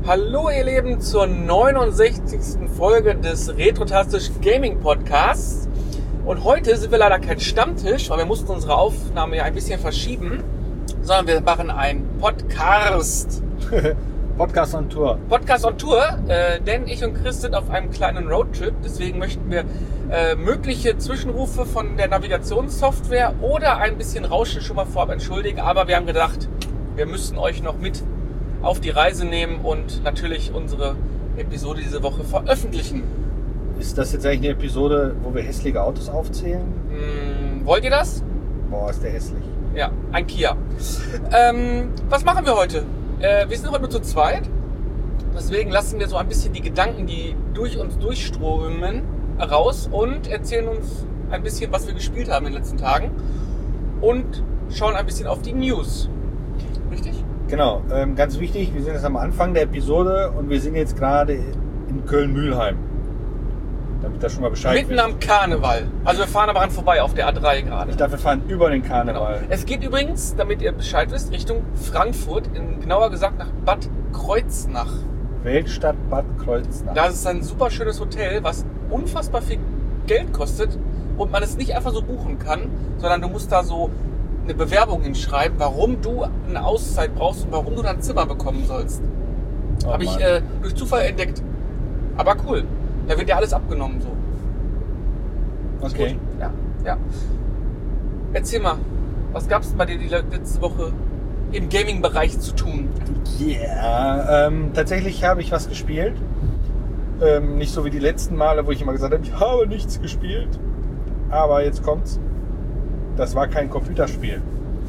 Hallo ihr Lieben zur 69. Folge des Retrotastisch Gaming Podcasts. Und heute sind wir leider kein Stammtisch, weil wir mussten unsere Aufnahme ja ein bisschen verschieben, sondern wir machen einen Podcast. Podcast on Tour. Podcast on Tour, denn ich und Chris sind auf einem kleinen Roadtrip. Deswegen möchten wir mögliche Zwischenrufe von der Navigationssoftware oder ein bisschen Rauschen schon mal vorab entschuldigen. Aber wir haben gedacht, wir müssen euch noch mit auf die Reise nehmen und natürlich unsere Episode diese Woche veröffentlichen. Ist das jetzt eigentlich eine Episode, wo wir hässliche Autos aufzählen? Wollt ihr das? Boah, ist der hässlich. Ja, ein Kia. Was machen wir heute? Wir sind heute nur zu zweit. Deswegen lassen wir so ein bisschen die Gedanken, die durch uns durchströmen, raus und erzählen uns ein bisschen, was wir gespielt haben in den letzten Tagen und schauen ein bisschen auf die News. Richtig? Genau, ganz wichtig, wir sind jetzt am Anfang der Episode und wir sind jetzt gerade in Köln-Mühlheim. Damit das schon mal Bescheid Mitten wisst. am Karneval. Also wir fahren aber ran vorbei auf der A3 gerade. Ich dachte, wir fahren über den Karneval. Genau. Es geht übrigens, damit ihr Bescheid wisst, Richtung Frankfurt, genauer gesagt nach Bad Kreuznach. Weltstadt Bad Kreuznach. Das ist ein super schönes Hotel, was unfassbar viel Geld kostet und man es nicht einfach so buchen kann, sondern du musst da so eine Bewerbung hinschreiben, warum du eine Auszeit brauchst und warum du dein Zimmer bekommen sollst. Oh, habe ich durch Zufall entdeckt. Aber cool. Da wird ja alles abgenommen so. Ist Okay. gut. Ja. Erzähl mal, was gab es bei dir die letzte Woche im Gaming-Bereich zu tun? Ja, tatsächlich habe ich was gespielt. Nicht so wie die letzten Male, wo ich immer gesagt habe, ich habe nichts gespielt. Aber jetzt kommt's. Das war kein Computerspiel.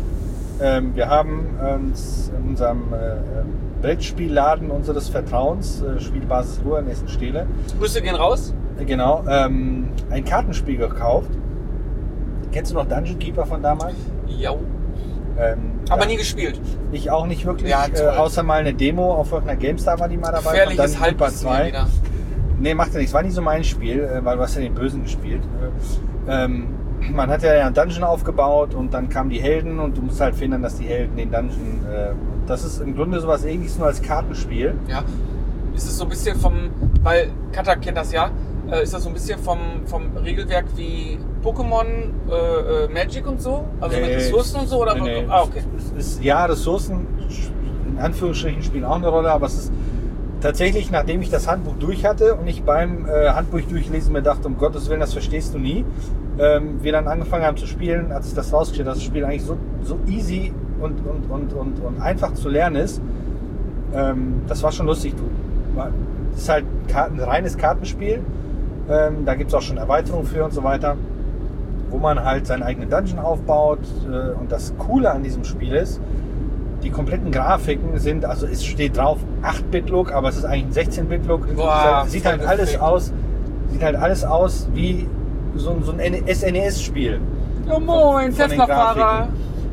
Wir haben uns in unserem Brettspielladen unseres Vertrauens, Spielbasis Ruhr in Essen-Stehle, Grüße gehen raus. genau, ein Kartenspiel gekauft. Kennst du noch Dungeon Keeper von damals? Ja. Aber ja, nie gespielt. ich auch nicht wirklich, Ja, toll. außer mal eine Demo auf irgendeiner GameStar war die mal dabei. Gefährliches von Dungeon Keeper Halbwissen wieder. Nee, macht ja nichts. War nicht so mein Spiel, weil du hast ja den Bösen gespielt. Man hat ja einen Dungeon aufgebaut und dann kamen die Helden und du musst halt finden, dass die Helden den Dungeon... das ist im Grunde sowas Ähnliches nur als Kartenspiel. Ja. Ist es so ein bisschen weil Kata kennt das ja, ist das so ein bisschen vom Regelwerk wie Pokémon, Magic und so? Also mit Ressourcen und so? Oder? Nee. Ah, okay. Es ist, ja, Ressourcen in Anführungsstrichen spielen auch eine Rolle, aber es ist tatsächlich, nachdem ich das Handbuch durch hatte und ich beim Handbuch durchlesen mir dachte, um Gottes Willen, das verstehst du nie, wir dann angefangen haben zu spielen, hat sich das rausgestellt, dass das Spiel eigentlich so easy und einfach zu lernen ist. Das war schon lustig. Es ist halt ein reines Kartenspiel. Da gibt es auch schon Erweiterungen für und so weiter, wo man halt seinen eigenen Dungeon aufbaut. Und das Coole an diesem Spiel ist, die kompletten Grafiken sind, also es steht drauf 8-Bit-Look, aber es ist eigentlich ein 16-Bit-Look. Sieht halt alles aus wie so ein SNES-Spiel. Ja moin, Von den Tesla-Fahrer.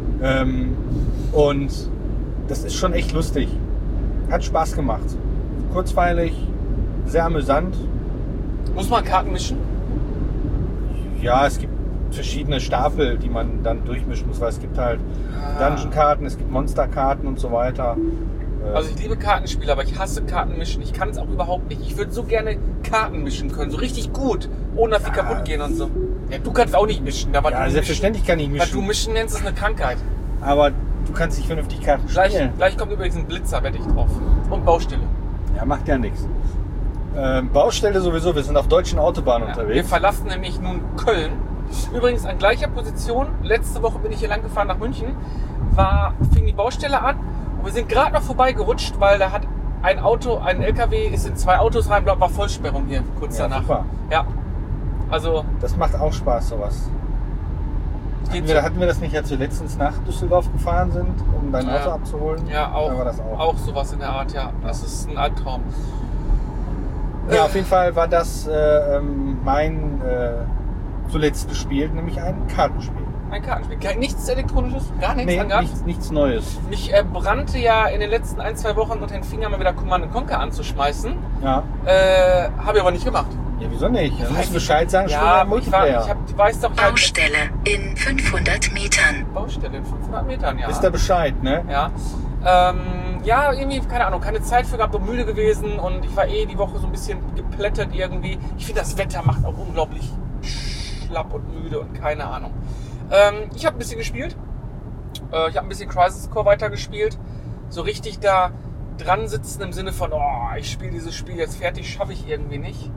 Und das ist schon echt lustig. Hat Spaß gemacht. Kurzweilig, sehr amüsant. Muss man Karten mischen? Ja, es gibt verschiedene Stapel, die man dann durchmischen muss, weil es gibt halt Dungeon-Karten, es gibt Monster-Karten und so weiter. Also ich liebe Kartenspiele, aber ich hasse Karten mischen. Ich kann es auch überhaupt nicht. Ich würde so gerne Karten mischen können, so richtig gut, ohne dass die kaputt gehen und so. Ja, du kannst auch nicht mischen. Ja, selbstverständlich kann ich Was du mischen. mischen nennst, ist eine Krankheit. Aber du kannst nicht vernünftig Karten spielen. Gleich kommt übrigens ein Blitzer, wette ich drauf. Und Baustelle. Ja, macht ja nichts. Baustelle sowieso, wir sind auf deutschen Autobahnen Ja, wir unterwegs. verlassen nämlich nun Köln. Übrigens an gleicher Position. Letzte Woche bin ich hier lang gefahren nach München. Fing die Baustelle an und wir sind gerade noch vorbeigerutscht, weil da hat ein LKW ist in 2 Autos rein, war Vollsperrung hier kurz Ja, danach. super. Ja. Also Das macht auch Spaß, sowas. Hatten wir das nicht, als wir letztens nach Düsseldorf gefahren sind, um dein Auto abzuholen? Ja, auch. Da war das auch. Auch sowas in der Art, ja. Das ist ein Albtraum. Ja, auf jeden Fall war das mein zuletzt gespielt, nämlich ein Kartenspiel. Ein Kartenspiel. Nichts Elektronisches? Gar nichts? Nee, angehabt? nichts Neues. Mich brannte ja in den letzten 1-2 Wochen unter den Fingern mal wieder Command & Conquer anzuschmeißen. Ja. Habe ich aber nicht gemacht. Ja, wieso nicht? Da Weiß musst du ich Bescheid sagen, Ja, schon Multiplayer. du weißt doch halt. Baustelle in 500 Metern. Baustelle in 500 Metern, ja. Wisst ihr Bescheid, ne? Ja. Ja, irgendwie, keine Ahnung, keine Zeit für gehabt und müde gewesen und ich war die Woche so ein bisschen geplättet irgendwie. Ich finde, das Wetter macht auch unglaublich schlapp und müde und keine Ahnung. Ich habe ein bisschen gespielt. Ich habe ein bisschen Crisis Core weitergespielt. So richtig da dran sitzen im Sinne von, ich spiele dieses Spiel jetzt fertig, schaffe ich irgendwie nicht.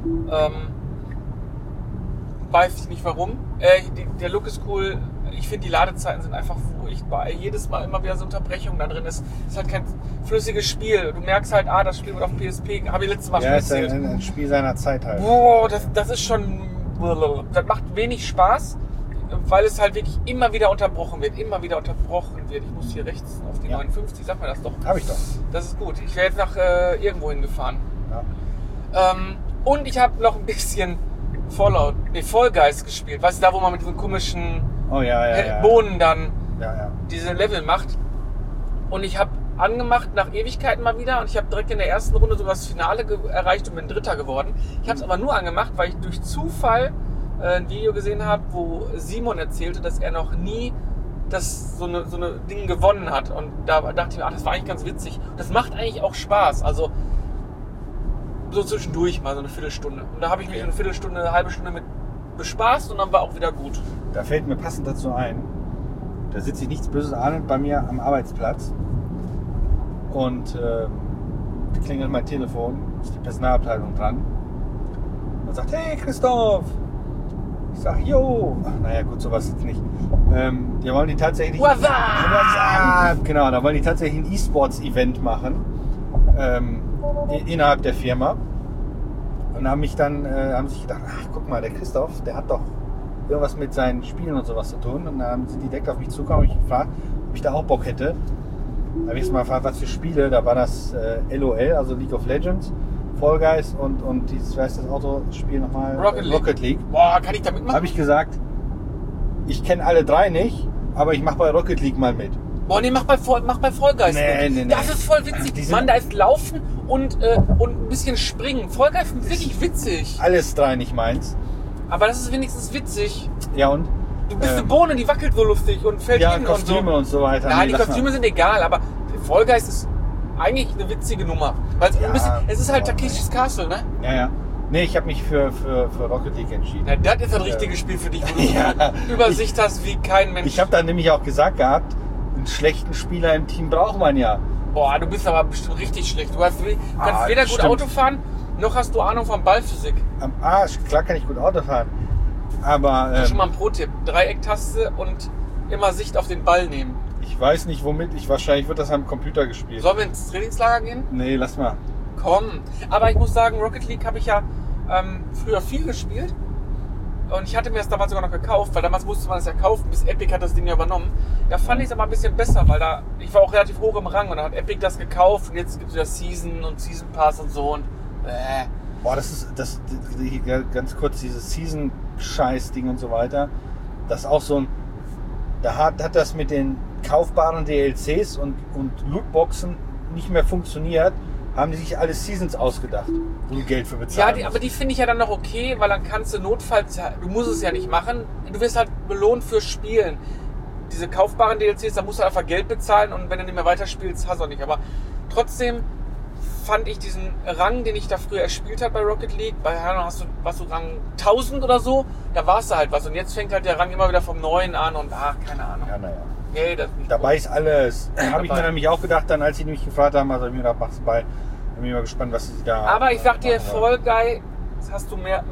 Weiß ich nicht warum. Der Look ist cool. Ich finde, die Ladezeiten sind einfach furchtbar. Jedes Mal immer wieder so Unterbrechungen da drin. Es ist halt kein flüssiges Spiel. Du merkst halt, das Spiel wird auf PSP, habe ich letztes Mal schon erzählt. Ja, ist ein Spiel seiner Zeit halt. Boah, das ist schon... Das macht wenig Spaß, weil es halt wirklich immer wieder unterbrochen wird. Ich muss hier rechts auf die 59, sag mir das doch. Hab ich doch. Das ist gut. Ich wäre jetzt nach irgendwo hingefahren. Ja. Und ich habe noch ein bisschen Fall Guys gespielt. Weißt du, da wo man mit diesen komischen Bohnen dann diese Level macht. Und ich habe angemacht nach Ewigkeiten mal wieder und ich habe direkt in der ersten Runde sogar das Finale erreicht und bin Dritter geworden. Ich habe es aber nur angemacht, weil ich durch Zufall ein Video gesehen habe, wo Simon erzählte, dass er noch nie so eine Ding gewonnen hat. Und da dachte ich mir, das war eigentlich ganz witzig. Das macht eigentlich auch Spaß. Also so zwischendurch mal so eine Viertelstunde. Und da habe ich mich eine halbe Stunde mit bespaßt und dann war auch wieder gut. Da fällt mir passend dazu ein, da sitze ich nichts Böses ahnend bei mir am Arbeitsplatz und klingelt mein Telefon, ist die Personalabteilung dran und sagt, hey Christoph! Ich sag, jo! Ach, naja gut, sowas jetzt nicht. Die wollen die tatsächlich... What's up? Genau, da wollen die tatsächlich ein E-Sports-Event machen innerhalb der Firma. Und haben sich gedacht, ach guck mal, der Christoph, der hat doch irgendwas mit seinen Spielen und sowas zu tun. Und dann sind die direkt auf mich zugekommen und ich gefragt, ob ich da auch Bock hätte. Da habe ich mal gefragt, was für Spiele. Da war das LOL, also League of Legends, Fall Guys und dieses, wer ist das Autospiel nochmal? Rocket League. Boah, kann ich da mitmachen? Habe ich gesagt, ich kenne alle drei nicht, aber ich mache bei Rocket League mal mit. Boah, nee, mach bei Fall Guys mit. Das ist voll witzig. Mann, da ist Laufen und ein bisschen Springen. Fall Guys ist wirklich witzig. Alles drei nicht meins. Aber das ist wenigstens witzig. Ja und? Du bist eine Bohne, die wackelt so lustig und fällt hin Kostüme und so weiter. Ja, die Kostüme sind egal, aber Fall Guys ist eigentlich eine witzige Nummer. Weil es ist halt Takeshis Castle, ne? Ja. Nee, ich habe mich für Rocket League entschieden. Ja, das ist ein richtiges Spiel für dich, wo du Übersicht hast wie kein Mensch. Ich habe dann nämlich auch gesagt gehabt, einen schlechten Spieler im Team braucht man ja. Boah, du bist aber bestimmt richtig schlecht. Du kannst weder gut Auto fahren, noch hast du Ahnung von Ballphysik. Klar kann ich gut Auto fahren. Aber... Das ist schon mal ein Pro-Tipp. Dreiecktaste und immer Sicht auf den Ball nehmen. Ich weiß nicht womit. Wahrscheinlich wird das am Computer gespielt. Sollen wir ins Trainingslager gehen? Nee, lass mal. Komm. Aber ich muss sagen, Rocket League habe ich ja früher viel gespielt. Und ich hatte mir das damals sogar noch gekauft, weil damals musste man es ja kaufen, bis Epic hat das Ding ja übernommen. Da fand ich es aber ein bisschen besser, weil ich war auch relativ hoch im Rang und dann hat Epic das gekauft und jetzt gibt es wieder Season und Season Pass und so und Boah, ganz kurz, dieses Season-Scheiß-Ding und so weiter, das ist auch so ein, da hat das mit den kaufbaren DLCs und Lootboxen nicht mehr funktioniert, haben die sich alle Seasons ausgedacht, wo du Geld für bezahlen musst. Aber die finde ich ja dann noch okay, weil dann kannst du notfalls, du musst es ja nicht machen, du wirst halt belohnt für Spielen. Diese kaufbaren DLCs, da musst du einfach Geld bezahlen und wenn du nicht mehr weiterspielst, hast du auch nicht. Aber trotzdem fand ich diesen Rang, den ich da früher erspielt habe bei Rocket League, bei Herrn warst du Rang 1000 oder so, da warst du halt was. Und jetzt fängt halt der Rang immer wieder vom Neuen an und keine Ahnung. Ja, naja. Nee, das nicht dabei ist alles. Habe ich mir nämlich auch gedacht, dann als sie mich gefragt haben, also ich mir gedacht, mach's bei. Bin ich mal gespannt, was sie da. Aber ich sag dir, Fall Guy, jetzt hast du mehr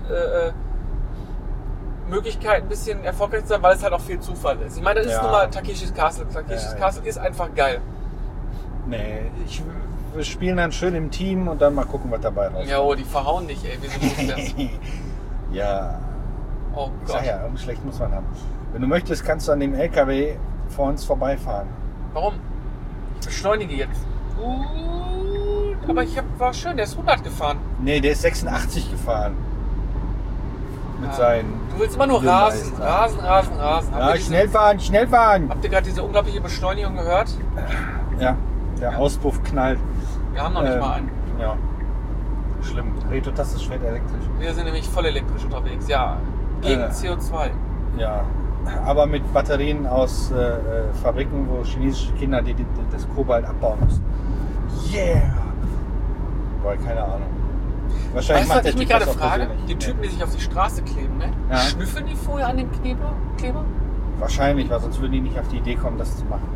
Möglichkeiten, ein bisschen erfolgreich zu sein, weil es halt auch viel Zufall ist. Ich meine, das ist nun mal Takeshis Castle. Takeshis Castle ist einfach geil. Nee, wir spielen dann schön im Team und dann mal gucken, was dabei rauskommt. Jo, die verhauen dich, ey. Wie sind das? Ja. Oh Gott. Ich sag ja, schlecht muss man haben. Wenn du möchtest, kannst du an dem LKW vor uns vorbeifahren. Warum? Beschleunige jetzt. Aber war schön, der ist 100 gefahren. Nee, der ist 86 gefahren. Mit seinen... Du willst immer nur rasen. Rasen. Ja, schnell fahren. Habt ihr gerade diese unglaubliche Beschleunigung gehört? Ja, der Auspuff knallt. Wir haben noch nicht mal einen. Ja. Schlimm. Reto-Taste schwer elektrisch. Wir sind nämlich voll elektrisch unterwegs. Ja, gegen CO2. Ja. aber mit Batterien aus Fabriken, wo chinesische Kinder das Kobalt abbauen müssen. Yeah! Weil keine Ahnung. Wahrscheinlich Weißt du, was macht der ich mich Typ gerade das auch frage? persönlich. Die Typen, die sich auf die Straße kleben, ne? Ja. Schnüffeln die vorher an den Kleber? Wahrscheinlich, weil sonst würden die nicht auf die Idee kommen, das zu machen.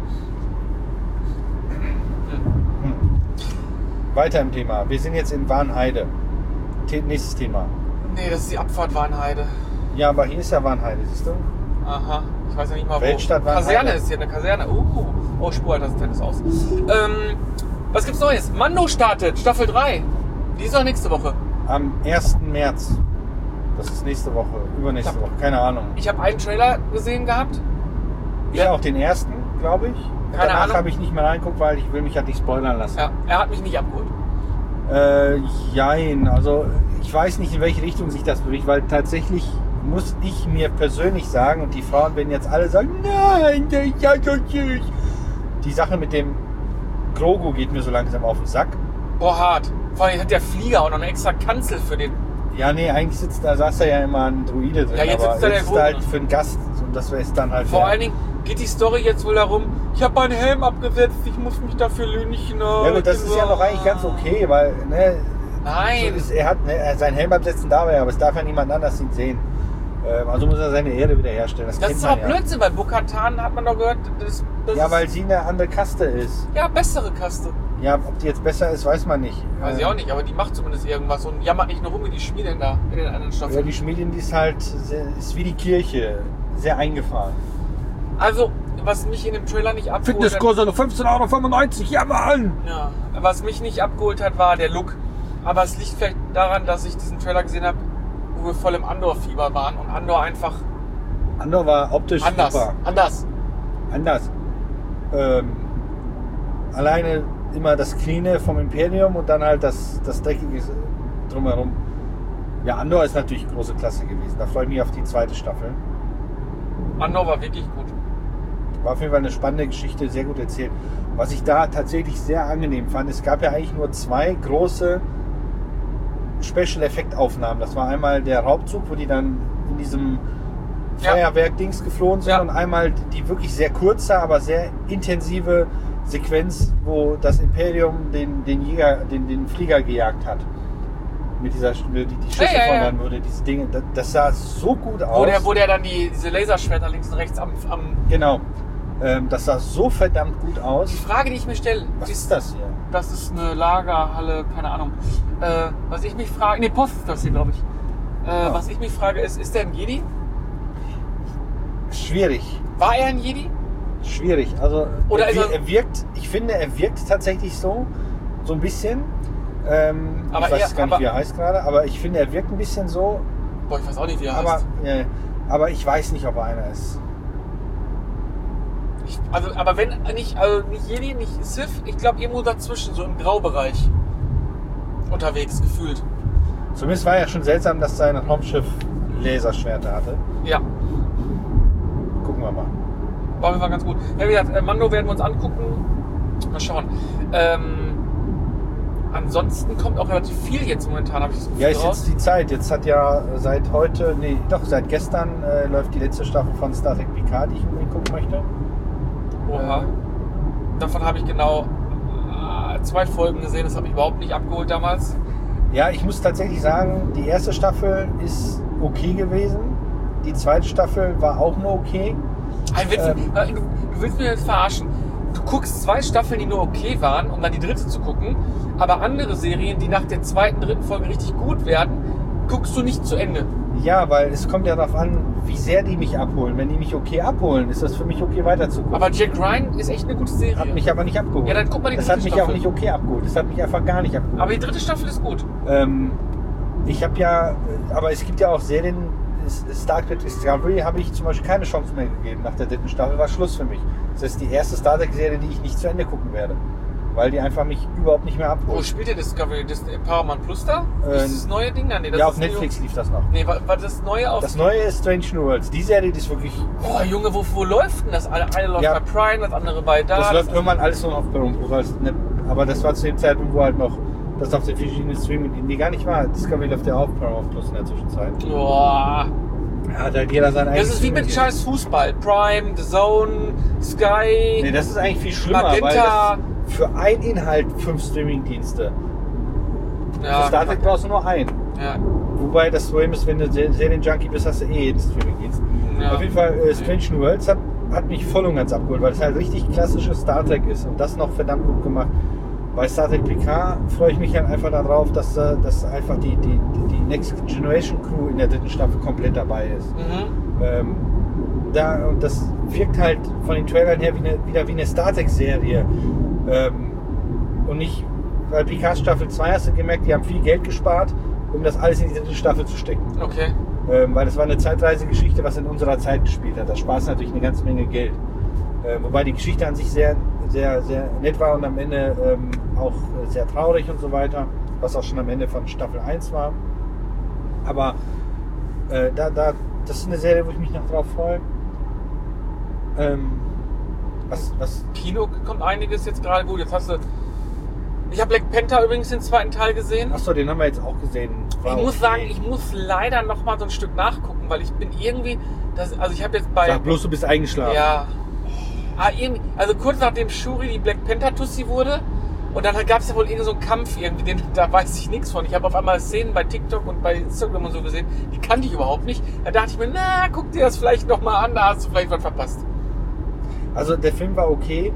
Weiter im Thema. Wir sind jetzt in Warnheide. Nächstes Thema. Nee, das ist die Abfahrt Warnheide. Ja, aber hier ist ja Warnheide, siehst du? Aha, ich weiß ja nicht mal wo. Weltstadt Warnheide. Kaserne ist hier, eine Kaserne. Oh, Spurhalter ist aus. Was gibt's Neues? Mando startet, Staffel 3. Die ist auch nächste Woche. Am 1. März. Das ist nächste Woche, übernächste Woche, keine Ahnung. Ich habe einen Trailer gesehen gehabt. Ich auch den ersten, glaube ich. Keine Danach Ahnung. habe ich nicht mehr reingeguckt, weil ich will mich halt nicht spoilern lassen. Ja, er hat mich nicht abgeholt. Jein, also ich weiß nicht, in welche Richtung sich das bewegt, weil tatsächlich muss ich mir persönlich sagen, und die Frauen werden jetzt alle sagen, nein, der ist ja so süß. Die Sache mit dem Grogu geht mir so langsam auf den Sack. Boah, hart. Vor allem hat der Flieger auch noch eine extra Kanzel für den. Ja, nee, eigentlich saß da ja immer ein Druide drin, Ja, jetzt aber sitzt da der jetzt ist Grogu da halt drin. für einen Gast und das wäre jetzt dann halt... Vor allen Dingen geht die Story jetzt wohl darum, ich habe meinen Helm abgesetzt, ich muss mich dafür löhnigen. Ja gut, das ist ja noch eigentlich ganz okay, weil Nein. so ist, er hat sein Helm absetzen darf er, aber es darf ja niemand anders ihn sehen. Also muss er seine Ehre wiederherstellen. Das Das kennt ist man aber ja. Blödsinn, weil Bo-Katan hat man doch gehört, das Ja, ist, weil sie eine andere Kaste ist. ja, bessere Kaste. Ja, ob die jetzt besser ist, weiß man nicht. Weiß ich auch nicht, aber die macht zumindest irgendwas und jammert nicht nur rum wie die Schmiedin da in den anderen Ja, Staffeln. die Schmiedin, die ist halt ist wie die Kirche, sehr eingefahren. Also, was mich in dem Trailer nicht abgeholt hat, Fitnesskurs nur 15,95 €, ja Mann! ja, was mich nicht abgeholt hat, war der Look. Aber es liegt vielleicht daran, dass ich diesen Trailer gesehen habe, wo wir voll im Andor-Fieber waren und Andor einfach Andor war optisch super. anders. Anders. Alleine immer das Cleane vom Imperium und dann halt das Dreckige drumherum. Ja, Andor ist natürlich große Klasse gewesen. Da freue ich mich auf die zweite Staffel. Andor war wirklich gut. War auf jeden Fall eine spannende Geschichte, sehr gut erzählt. Was ich da tatsächlich sehr angenehm fand, es gab ja eigentlich nur 2 große Special-Effekt-Aufnahmen. Das war einmal der Raubzug, wo die dann in diesem Feuerwerk-Dings geflohen sind, Ja. und einmal die wirklich sehr kurze, aber sehr intensive Sequenz, wo das Imperium den Flieger gejagt hat. Mit dieser die Schiffe Ja. fordern würde, diese Dinge. Das sah so gut aus. Wo der dann diese Laserschwerter links und rechts am Genau. Das sah so verdammt gut Die aus. Frage, die ich mir stelle, Was ist das hier? das ist eine Lagerhalle, keine Ahnung. Was ich mich frage, Post ist das hier, glaube ich. Was ich mich frage ist der ein Jedi? Schwierig. War er ein Jedi? Schwierig. Also Oder er wirkt, ich finde, er wirkt tatsächlich so ein bisschen. Aber ich weiß er- gar nicht, aber- wie er heißt gerade, aber ich finde, er wirkt ein bisschen so. Boah, ich weiß auch nicht, wie er Aber, heißt. aber ich weiß nicht, ob er einer ist. Aber wenn nicht, also nicht Jedi, nicht Sith, ich glaube irgendwo dazwischen, so im Graubereich unterwegs gefühlt. Zumindest war ja schon seltsam, dass sein Raumschiff Laserschwerter hatte. Ja, Gucken wir mal. war auf jeden Fall ganz gut. Ja, wie gesagt, Mando werden wir uns angucken. Mal schauen. Ansonsten kommt auch relativ viel jetzt momentan, habe ich das Gefühl. Ja, ist raus. jetzt die Zeit. Jetzt hat ja seit gestern läuft die letzte Staffel von Star Trek Picard, die ich unbedingt gucken möchte. Oha. Davon habe ich genau 2 Folgen gesehen, das hat mich überhaupt nicht abgeholt damals. Ja, ich muss tatsächlich sagen, die erste Staffel ist okay gewesen. Die zweite Staffel war auch nur okay. Du willst mich jetzt verarschen. Du guckst 2 Staffeln, die nur okay waren, um dann die dritte zu gucken, aber andere Serien, die nach der 2., 3. Folge richtig gut werden, guckst du nicht zu Ende. Ja, weil es kommt ja darauf an, wie sehr die mich abholen. Wenn die mich okay abholen, ist das für mich okay weiterzugucken. Aber Jack Ryan ist echt eine gute Serie. Hat mich aber nicht abgeholt. Ja, dann guck mal die Das dritte hat mich Staffel. auch nicht okay abgeholt. Das hat mich einfach gar nicht abgeholt. Aber die dritte Staffel ist gut. Ich habe ja, aber es gibt ja auch Serien, Star Trek Discovery habe ich zum Beispiel keine Chance mehr gegeben. Nach der 3. Staffel war Schluss für mich. Das ist die erste Star Trek Serie, die ich nicht zu Ende gucken werde. Weil die einfach mich überhaupt nicht mehr Wo abholt. spielt der Discovery? Das Paramount Plus da? Ist das neue Ding? Nee, das Ja, ist auf Netflix lief das noch. Nee, war das neue auf... Das neue ist Strange New Worlds. Die Serie, die ist wirklich... Oh Junge, wo läuft denn das? Eine läuft Ja. bei Prime, das andere bei da. Das läuft irgendwann alles nur noch auf Paramount Plus. Aber das war zu dem Zeitpunkt, wo halt noch das auf den verschiedenen Streaming, die gar nicht war. Discovery läuft ja auch auf Paramount Plus in der Zwischenzeit. Boah. Hat halt jeder sein eigenes. Das ist wie mit scheiß Fußball. Prime, The Zone, Sky. Nee, das ist eigentlich viel schlimmer, Magenta. weil das für einen Inhalt 5 Streaming-Dienste. Ja, Für Star Trek brauchst du nur einen. Ja. Wobei das Problem ist, wenn du Serienjunkie bist, hast du jeden Streaming-Dienst. Ja. Auf jeden Fall, Strange New Worlds hat mich voll und ganz abgeholt, weil es halt richtig klassisches Star Trek ist und das noch verdammt gut gemacht. Bei Star Trek PK freue ich mich halt einfach darauf, dass einfach die Next Generation Crew in der 3. Staffel komplett dabei ist. Mhm. Und das wirkt halt von den Trailern her wieder wie eine Star Trek Serie. Und nicht, bei PK Staffel 2 hast du gemerkt, die haben viel Geld gespart, um das alles in die 3. Staffel zu stecken. Okay. Weil das war eine Zeitreisegeschichte, was in unserer Zeit gespielt hat. Das spart natürlich eine ganze Menge Geld. Wobei die Geschichte an sich sehr, sehr, sehr nett war und am Ende auch sehr traurig und so weiter, was auch schon am Ende von Staffel 1 war. Aber das ist eine Serie, wo ich mich noch drauf freue. Was Kino kommt einiges jetzt gerade gut. Jetzt hast du. Ich habe Black Panther übrigens den 2. Teil gesehen. Achso, den haben wir jetzt auch gesehen. Ich muss sagen, ich muss leider noch mal so ein Stück nachgucken, weil ich bin irgendwie. Also ich habe jetzt bei. Sag bloß, du bist eingeschlafen. Ja. Also kurz nachdem Shuri die Black Panther Tussi wurde und dann gab es ja wohl irgend so einen Kampf irgendwie, da weiß ich nichts von. Ich habe auf einmal Szenen bei TikTok und bei Instagram und so gesehen, die kannte ich überhaupt nicht. Da dachte ich mir, na, guck dir das vielleicht noch mal an, da hast du vielleicht was verpasst. Also der Film war okay.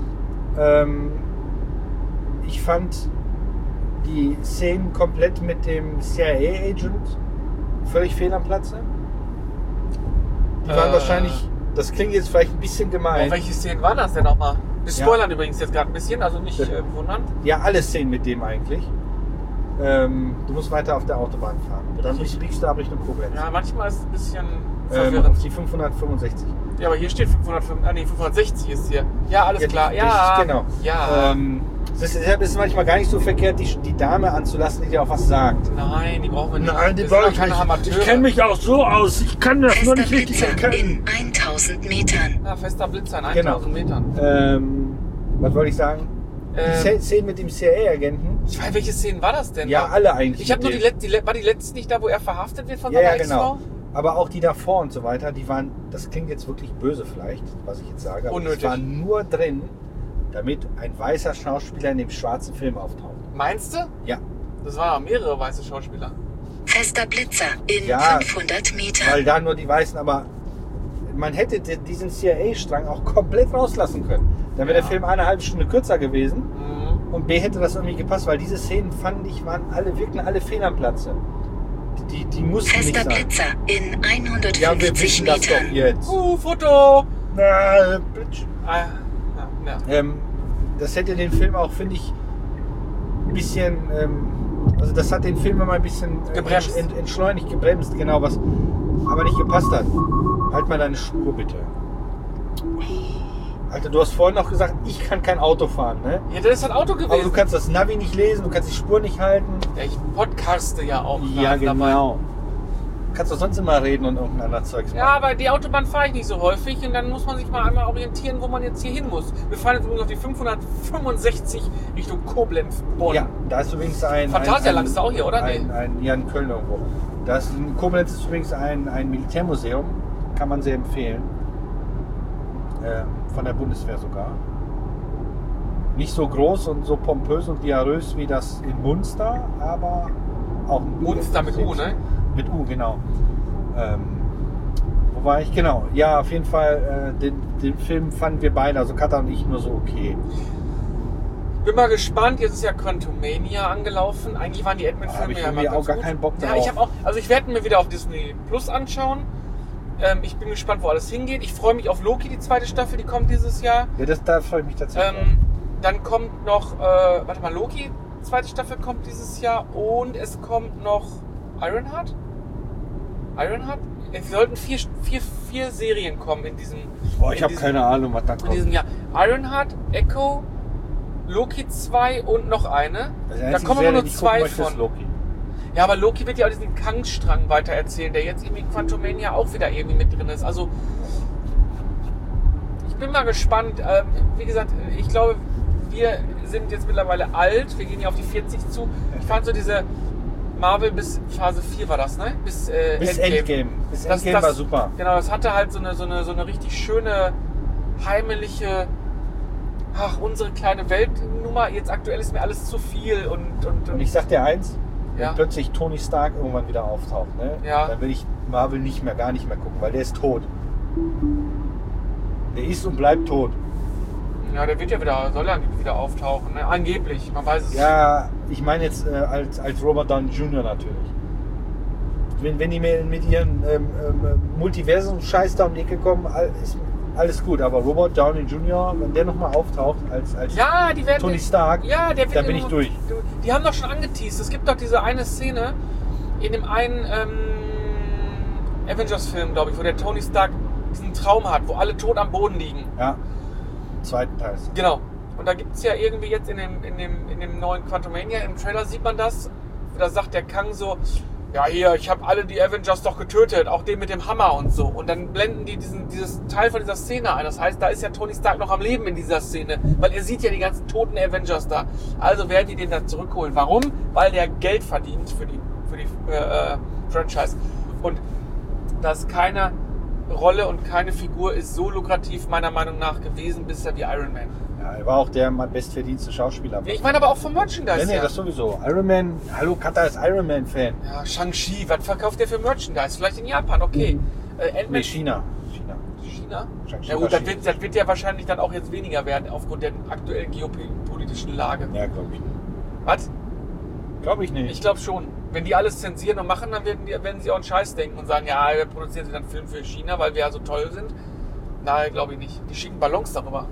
Ich fand die Szenen komplett mit dem CIA-Agent völlig fehl am Platze. Die waren wahrscheinlich, das klingt jetzt vielleicht ein bisschen gemein. Welche Szenen waren das denn nochmal? Wir spoilern übrigens jetzt gerade ein bisschen, also nicht wundern. Ja, alle Szenen mit dem eigentlich. Du musst weiter auf der Autobahn fahren. Dann biegst du ab Richtung Koblenz. Ja, manchmal ist es ein bisschen Auf verwirrend. die 565. Ja, aber hier steht 560 ist hier. Ja, alles klar. Ja, richtig, genau. Ja. Deshalb ist es manchmal gar nicht so verkehrt, die Dame anzulassen, die dir auch was sagt. Nein, die brauchen wir nicht. Nein, die Wir sind brauche doch keine ich Amateure. nicht. Ich kenne mich auch so aus. Ich kann das nur nicht richtig Blitzer erkennen. in 1000 Metern. Ja, fester Blitzer in Genau. 1000 Metern. Was wollte ich sagen? Die Szene mit dem CIA-Agenten. Ich weiß, welche Szenen war das denn? Ja, alle eigentlich. Ich habe nur mit war die letzte nicht da, wo er verhaftet wird von dem. seiner Ja, Ex-Frau? genau. Aber auch die davor und so weiter, die waren, das klingt jetzt wirklich böse vielleicht, was ich jetzt sage, aber Unnötig. die waren nur drin, damit ein weißer Schauspieler in dem schwarzen Film auftaucht. Meinst du? Ja. Das waren mehrere weiße Schauspieler. Fester Blitzer in Ja, 500 Metern. Weil da nur die Weißen, aber man hätte diesen CIA-Strang auch komplett rauslassen können. Dann wäre der Film 1,5 Stunde kürzer gewesen. Mhm. Und B hätte das irgendwie gepasst, weil diese Szenen fand ich, wirkten alle fehl am Platze. Die mussten nicht Fester sein. Blitzer in 150 Ja, wir wissen das doch Metern. jetzt. Foto! Na, Bitch. Ja. Das hätte den Film auch, finde ich, ein bisschen, also das hat den Film immer ein bisschen Gebremst. entschleunigt, gebremst, genau, was aber nicht gepasst hat. Halt mal deine Spur bitte. Alter, du hast vorhin noch gesagt, ich kann kein Auto fahren, ne? Ja, das ist ein Auto gewesen. Aber du kannst das Navi nicht lesen, du kannst die Spur nicht halten. Ja, ich podcaste ja auch. Ja, dabei. genau. Du kannst doch sonst immer reden und irgendein anderes Zeugs machen. Ja, aber die Autobahn fahre ich nicht so häufig und dann muss man sich mal einmal orientieren, wo man jetzt hier hin muss. Wir fahren jetzt übrigens auf die 565 Richtung Koblenz, Bonn. Ja, da ist übrigens ein... Phantasialand ist auch hier, oder? Ja, in Köln irgendwo. In Koblenz ist übrigens ein Militärmuseum, kann man sehr empfehlen. Von der Bundeswehr sogar. Nicht so groß und so pompös und diarös wie das in Munster, aber auch ein Munster mit U, ne? Mit U, genau. Wo war ich? Genau. Ja, auf jeden Fall, den Film fanden wir beide, also Katha und ich, nur so okay. Bin mal gespannt, jetzt ist ja Quantumania angelaufen. Eigentlich waren die Ant-Man-Filme Hab ich ja irgendwie mal auch ganz gar gut. keinen Bock Ja, drauf. ich habe auch, also ich werde mir wieder auf Disney Plus anschauen. Ich bin gespannt, wo alles hingeht. Ich freue mich auf Loki, die 2. Staffel, die kommt dieses Jahr. Ja, da freue ich mich tatsächlich. Dann kommt noch, Loki, 2. Staffel kommt dieses Jahr und es kommt noch Ironheart? Es sollten vier Serien kommen in diesem Boah, ich habe keine Ahnung, was da in kommt. diesem Jahr. Ironheart, Echo, Loki 2 und noch eine. Da kommen aber nur 2 von. Loki. Ja, aber Loki wird ja auch diesen Kang-Strang weiter erzählen, der jetzt irgendwie in Quantumania auch wieder irgendwie mit drin ist. Also, ich bin mal gespannt. Wie gesagt, ich glaube, wir sind jetzt mittlerweile alt. Wir gehen ja auf die 40 zu. Ich fand so diese Marvel bis Phase 4 war das, ne? Bis Endgame. Bis Endgame war super. Genau, das hatte halt so eine richtig schöne, heimelige, unsere kleine Weltnummer. Jetzt aktuell ist mir alles zu viel und ich sag dir eins, ja. wenn plötzlich Tony Stark irgendwann wieder auftaucht, ne? Ja. Dann will ich Marvel gar nicht mehr gucken, weil der ist tot. Der ist und bleibt tot. Ja, der soll ja wieder auftauchen, ne? Angeblich, man weiß es nicht. Ja, ich meine jetzt als Robert Downey Jr. natürlich. Wenn die mit ihren Multiversum-Scheiß da um die Ecke kommen, ist alles gut. Aber Robert Downey Jr., wenn der nochmal auftaucht als ja, die werden, Tony Stark, ja, da bin ich durch. Die haben doch schon angeteased. Es gibt doch diese eine Szene in dem einen Avengers-Film, glaube ich, wo der Tony Stark diesen Traum hat, wo alle tot am Boden liegen. Ja, im zweiten Teil. Genau. Und da gibt es ja irgendwie jetzt in dem neuen Quantumania, im Trailer sieht man das, da sagt der Kang so, ja hier, ich habe alle die Avengers doch getötet, auch den mit dem Hammer und so. Und dann blenden die dieses Teil von dieser Szene ein. Das heißt, da ist ja Tony Stark noch am Leben in dieser Szene, weil er sieht ja die ganzen toten Avengers da. Also werden die den dann zurückholen. Warum? Weil der Geld verdient für die Franchise. Und das keine Rolle und keine Figur ist so lukrativ meiner Meinung nach gewesen bisher wie Iron Man. Ja, er war auch der bestverdienste Schauspieler. Ja, ich meine aber auch vom Merchandise. Nee, das sowieso. Iron Man, hallo, Kata ist Iron Man Fan. Ja, Shang-Chi, was verkauft der für Merchandise? Vielleicht in Japan, okay. Nee, China. China? Shang-Chi Ja gut, war das wird ja wahrscheinlich dann auch jetzt weniger werden aufgrund der aktuellen geopolitischen Lage. Ja, glaube ich nicht. Was? Glaube ich nicht. Ich glaube schon. Wenn die alles zensieren und machen, dann werden sie auch einen Scheiß denken und sagen, ja, wir produzieren dann einen Film für China, weil wir ja so toll sind. Nein, glaube ich nicht. Die schicken Ballons darüber.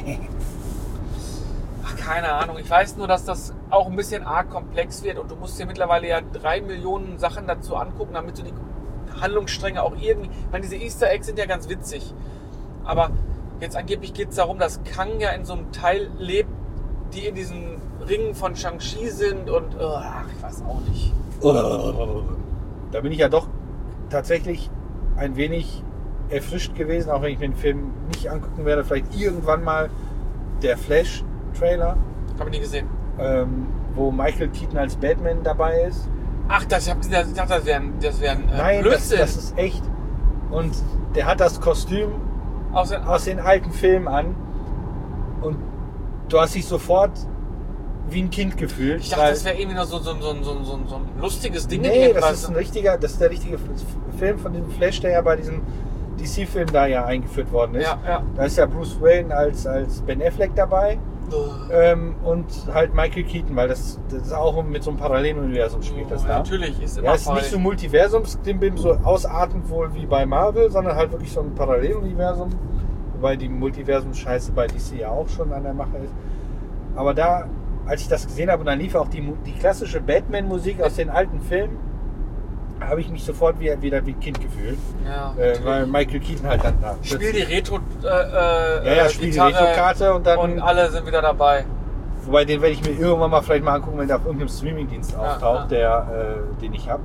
Ach, keine Ahnung. Ich weiß nur, dass das auch ein bisschen arg komplex wird und du musst dir mittlerweile ja 3 Millionen Sachen dazu angucken, damit du die Handlungsstränge auch irgendwie... Ich meine, diese Easter Eggs sind ja ganz witzig. Aber jetzt angeblich geht es darum, dass Kang ja in so einem Teil lebt, die in diesen Ringen von Shang-Chi sind und... ich weiß auch nicht. Da bin ich ja doch tatsächlich ein wenig erfrischt gewesen, auch wenn ich mir den Film nicht angucken werde. Vielleicht irgendwann mal der Flash-Trailer. Habe ich nie gesehen. Wo Michael Keaton als Batman dabei ist. Ach, ich dachte, das wäre ein Nein, Blödsinn. das ist echt. Und der hat das Kostüm aus den alten Filmen an. Und du hast dich sofort wie ein Kind gefühlt. Ich dachte, das wäre irgendwie noch so ein lustiges Ding. Nee, das ist der richtige Film von dem Flash, der ja bei diesem DC-Film da ja eingeführt worden ist. Ja. Da ist ja Bruce Wayne als Ben Affleck dabei und halt Michael Keaton, weil das ist auch mit so einem Paralleluniversum spielt das da. Natürlich, ist immer ja, ist nicht so Multiversums-Klimbim, so ausartend wohl wie bei Marvel, sondern halt wirklich so ein Paralleluniversum, wobei die Multiversum-Scheiße bei DC ja auch schon an der Mache ist. Aber da, als ich das gesehen habe und dann lief auch die klassische Batman-Musik aus den alten Filmen, habe ich mich sofort wieder wie ein Kind gefühlt. Ja, weil Michael Keaton halt dann da. Spiel die Retro spiel die Retro-Karte und dann. Und alle sind wieder dabei. Wobei den werde ich mir irgendwann mal vielleicht mal angucken, wenn der auf irgendeinem Streamingdienst auftaucht, den ich habe.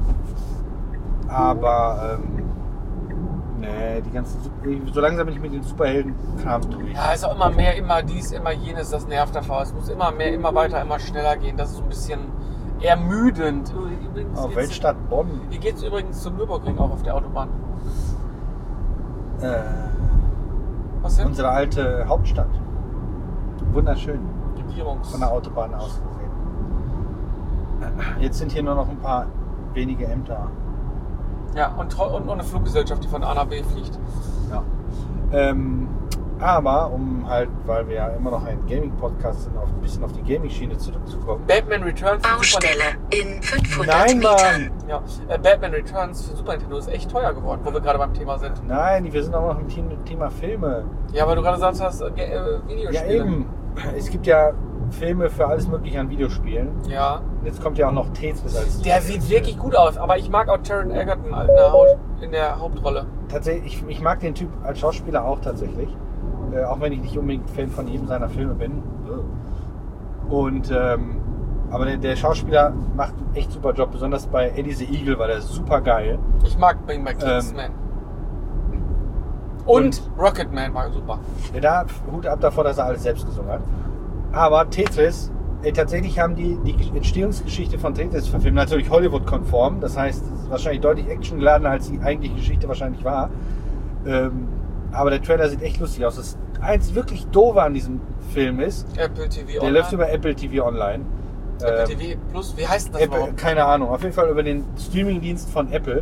Aber nee, die ganzen so langsam bin ich mit den Superhelden-Kram durch. Ja, ist auch immer mehr, immer dies, immer jenes, das nervt davor. Es muss immer mehr, immer weiter, immer schneller gehen. Das ist so ein bisschen ermüdend. Übrigens auf Weltstadt Bonn. Hier geht es übrigens zum Nürburgring auch auf der Autobahn. Was denn? Unsere alte Hauptstadt. Wunderschön. Regierungs. Von der Autobahn aus gesehen. Jetzt sind hier nur noch ein paar wenige Ämter. Ja, und eine Fluggesellschaft, die von A nach B fliegt. Ja. Aber, weil wir ja immer noch ein Gaming-Podcast sind, ein bisschen auf die Gaming-Schiene zurückzukommen. Batman Returns für Baustelle in 500 Nein, Metern. Mann! Ja, Batman Returns für Super Nintendo ist echt teuer geworden, wo wir gerade beim Thema sind. Nein, wir sind auch noch im Thema Filme. Ja, weil du gerade gesagt hast, Videospiele. Ja, eben. Es gibt ja Filme für alles Mögliche an Videospielen. Ja. Und jetzt kommt ja auch noch Tetris als... Der sieht wirklich gut aus, aber ich mag auch Taron Egerton in der Hauptrolle. Tatsächlich, ich mag den Typ als Schauspieler auch tatsächlich. Auch wenn ich nicht unbedingt Fan von jedem seiner Filme bin. Und, aber der Schauspieler macht einen echt super Job. Besonders bei Eddie the Eagle war der super geil. Ich mag ihn bei Kingsman. Und Rocketman war super. Ja, da Hut ab davor, dass er alles selbst gesungen hat. Aber Tetris, tatsächlich haben die Entstehungsgeschichte von Tetris verfilmt, natürlich Hollywood-konform, das heißt, es ist wahrscheinlich deutlich actiongeladener, als die eigentliche Geschichte wahrscheinlich war. Aber der Trailer sieht echt lustig aus. Das eins wirklich Doofe an diesem Film ist, Apple TV Online. der läuft über Apple TV Online. Apple TV Plus, wie heißt das Apple, überhaupt? keine Ahnung, auf jeden Fall über den Streamingdienst von Apple.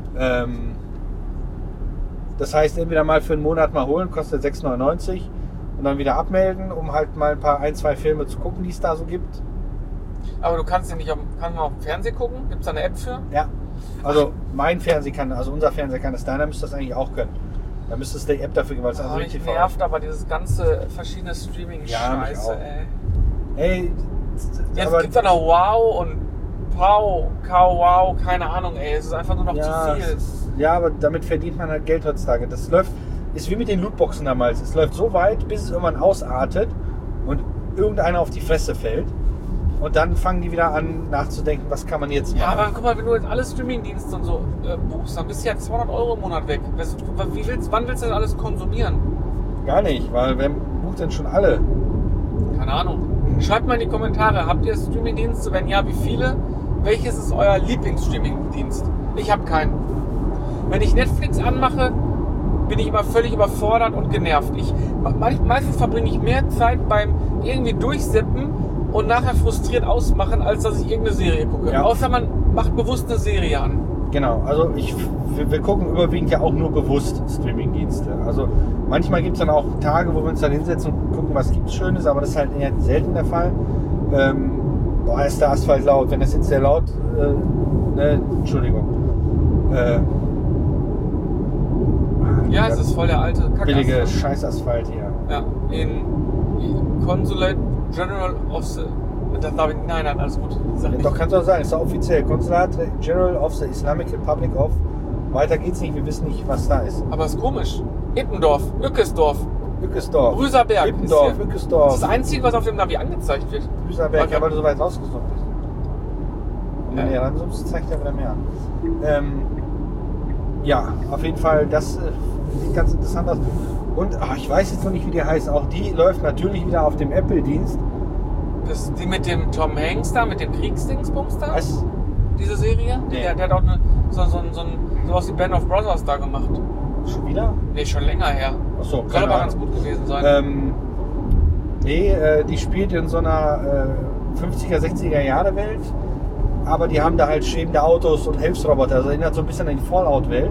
Das heißt, entweder mal für einen Monat mal holen, kostet 6,99 und dann wieder abmelden, um halt mal ein, zwei Filme zu gucken, die es da so gibt. Aber du kannst den nicht kannst du auf dem Fernsehen gucken? Gibt es da eine App für? Ja, also mein Fernseher kann, also unser Fernseher kann das, deiner müsste das eigentlich auch können. Da müsste es die App dafür geben, weil es also Mich nervt aber dieses ganze verschiedene Streaming-Scheiße, ey. Jetzt aber gibt's da noch Wow und Pau, Wow, keine Ahnung, ey. Es ist einfach nur noch zu viel. Ja, aber damit verdient man halt Geld heutzutage. Das ist wie mit den Lootboxen damals. Es läuft so weit, bis es irgendwann ausartet und irgendeiner auf die Fresse fällt. Und dann fangen die wieder an nachzudenken, was kann man jetzt machen. Ja, aber guck mal, wenn du jetzt alle Streamingdienste und so buchst, dann bist du ja 200 € im Monat weg. Wann willst du das alles konsumieren? Gar nicht, weil wer bucht denn schon alle? Keine Ahnung. Schreibt mal in die Kommentare, habt ihr Streamingdienste? Wenn ja, wie viele? Welches ist euer Lieblingsstreamingdienst? Ich habe keinen. Wenn ich Netflix anmache, bin ich immer völlig überfordert und genervt. Meistens verbringe ich mehr Zeit beim irgendwie durchseppen und nachher frustriert ausmachen, als dass ich irgendeine Serie gucke. Ja. Außer man macht bewusst eine Serie an. Genau, also wir gucken überwiegend ja auch nur bewusst Streamingdienste. Also manchmal gibt es dann auch Tage, wo wir uns dann hinsetzen und gucken, was gibt es Schönes, aber das ist halt eher selten der Fall. Ist der Asphalt laut? Wenn das jetzt sehr laut, Entschuldigung. Ja, es ist voll der alte Kack. Billige Scheißasphalt hier. Ja, in Consulate General of the... Nein, alles gut. Doch, kannst du auch sagen, ist doch offiziell. Consulate General of the Islamic Republic of... Weiter geht's nicht, wir wissen nicht, was da ist. Aber es ist komisch. Ippendorf, Ückesdorf, Brüserberg. Ippendorf, Ückesdorf. Das ist das Einzige, was auf dem Navi angezeigt wird. Brüserberg, Okay. ja, weil du so weit rausgesucht bist. Und wenn ihr ranzoomst, zeigt er wieder mehr an. Ja, auf jeden Fall, das sieht ganz interessant aus. Und ich weiß jetzt noch nicht, wie die heißt. Auch die läuft natürlich wieder auf dem Apple-Dienst. Das ist die mit dem Tom Hanks da, mit dem Kriegsdingsbums da? Was? Diese Serie? Nee. Der hat auch sowas wie Band of Brothers da gemacht. Schon wieder? Nee, schon länger her. Achso, Soll aber ganz gut gewesen sein. Die spielt in so einer 50er, 60er Jahre Welt. Aber die haben da halt schwebende Autos und Hilfsroboter. Also erinnert so ein bisschen an die Fallout-Welt.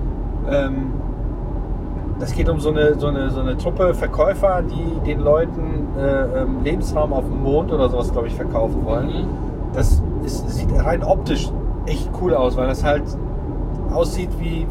Das geht um so eine Truppe Verkäufer, die den Leuten Lebensraum auf dem Mond oder sowas, glaube ich, verkaufen wollen. Mhm. Das sieht rein optisch echt cool aus, weil das halt aussieht wie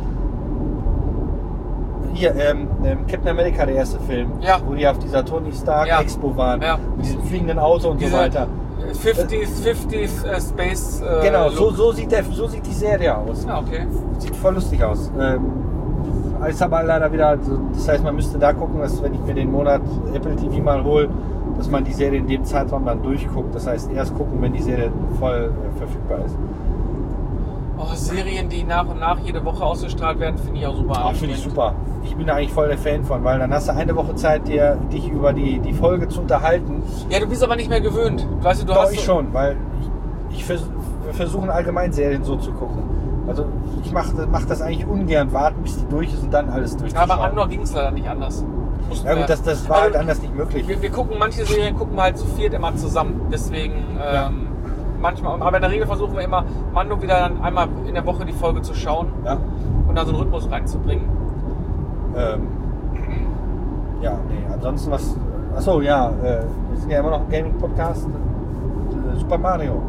hier, Captain America, der erste Film, Ja. wo die auf dieser Tony Stark Expo waren, Ja. mit diesem fliegenden Auto und so weiter. 50s Space. Genau, Look. so sieht die Serie aus. Ja, okay. Sieht voll lustig aus. Ist aber leider wieder, das heißt, man müsste da gucken, dass wenn ich mir den Monat Apple TV mal hole, dass man die Serie in dem Zeitraum dann durchguckt. Das heißt, erst gucken, wenn die Serie voll verfügbar ist. Oh, Serien, die nach und nach jede Woche ausgestrahlt werden, finde ich auch super. Finde ich super. Ich bin da eigentlich voll der Fan von, weil dann hast du eine Woche Zeit, dich über die Folge zu unterhalten. Ja, du bist aber nicht mehr gewöhnt. Weißt du, Doch, ich schon, weil ich versuche allgemein Serien so zu gucken. Also ich mach das eigentlich ungern, warten bis die durch ist und dann alles durchzuschauen. Aber Andor ging es leider nicht anders. Ja gut, das war halt anders nicht möglich. Wir gucken, manche Serien gucken wir halt zu viert immer zusammen. Deswegen manchmal, aber in der Regel versuchen wir immer, Mando wieder dann einmal in der Woche die Folge zu schauen und da so einen Rhythmus reinzubringen. Ansonsten was... Achso, ja, wir sind ja immer noch ein Gaming-Podcast. Super Mario.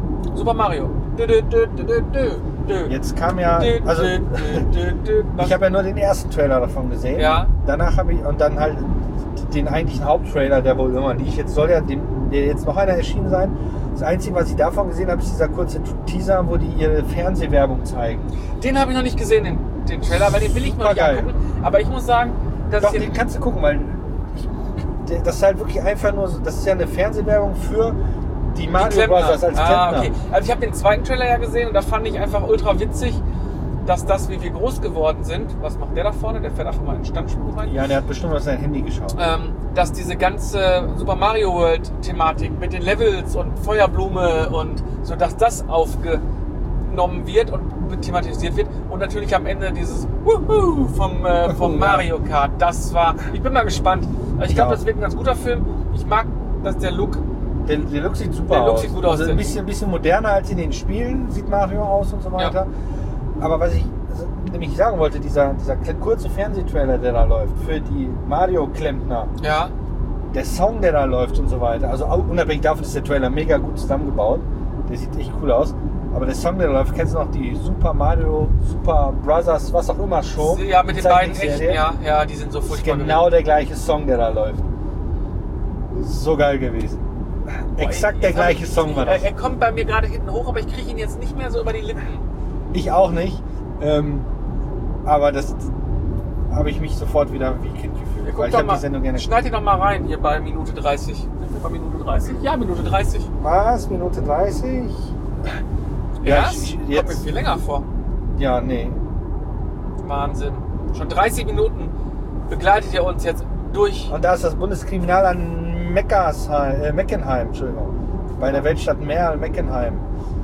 Jetzt kam ja... Also, ich habe ja nur den ersten Trailer davon gesehen. Ja. Danach habe ich... Und dann halt den eigentlichen Haupttrailer, der wohl immer liegt. Jetzt soll der jetzt noch einer erschienen sein. Das Einzige, was ich davon gesehen habe, ist dieser kurze Teaser, wo die ihre Fernsehwerbung zeigen. Den habe ich noch nicht gesehen, den Trailer, weil den will ich noch nicht angucken. Aber ich muss sagen, dass doch, den kannst du gucken, weil das ist halt wirklich einfach nur, das ist ja eine Fernsehwerbung für die Mario Bros. Als Klempner. Okay. Also ich habe den zweiten Trailer ja gesehen und da fand ich einfach ultra witzig, dass das, wie wir groß geworden sind, was macht der da vorne? Der fährt einfach mal in den Standsprung rein. Ja, der hat bestimmt auf sein Handy geschaut. dass diese ganze Super Mario World Thematik mit den Levels und Feuerblume und so, dass das aufgenommen wird und thematisiert wird. Und natürlich am Ende dieses Wuhu vom Mario Kart. Das war, ich bin mal gespannt. Also ich glaube, das wird ein ganz guter Film. Ich mag, dass der Look... Der Look sieht super aus. Sieht gut aus. Also ein bisschen moderner als in den Spielen sieht Mario aus und so weiter. Ja. Aber was ich nämlich sagen wollte, dieser kurze Fernsehtrailer, der da läuft, für die Mario-Klempner, ja. Der Song, der da läuft und so weiter, also auch unabhängig davon ist der Trailer mega gut zusammengebaut, der sieht echt cool aus, aber der Song, der da läuft, kennst du noch die Super Mario, Super Brothers, was auch immer Show? Ja, mit den beiden echten, ja, die sind so furchtbar. Genau der gleiche Song, der da läuft. So geil gewesen. Exakt der gleiche Song war das. Er kommt bei mir gerade hinten hoch, aber ich kriege ihn jetzt nicht mehr so über die Lippen. Ich auch nicht. Aber das habe ich mich sofort wieder wie Kind gefühlt. Ja, weil ich habe die Sendung gerne. Schneid ihn doch mal rein hier bei Minute 30. Sind wir bei Minute 30? Ja, Minute 30. Was? Minute 30? Ja, kommt mir viel länger vor. Ja, nee. Wahnsinn. Schon 30 Minuten begleitet ihr uns jetzt durch. Und da ist das Bundeskriminalamt Meckenheim, Entschuldigung. Bei der Weltstadt Merl, Meckenheim.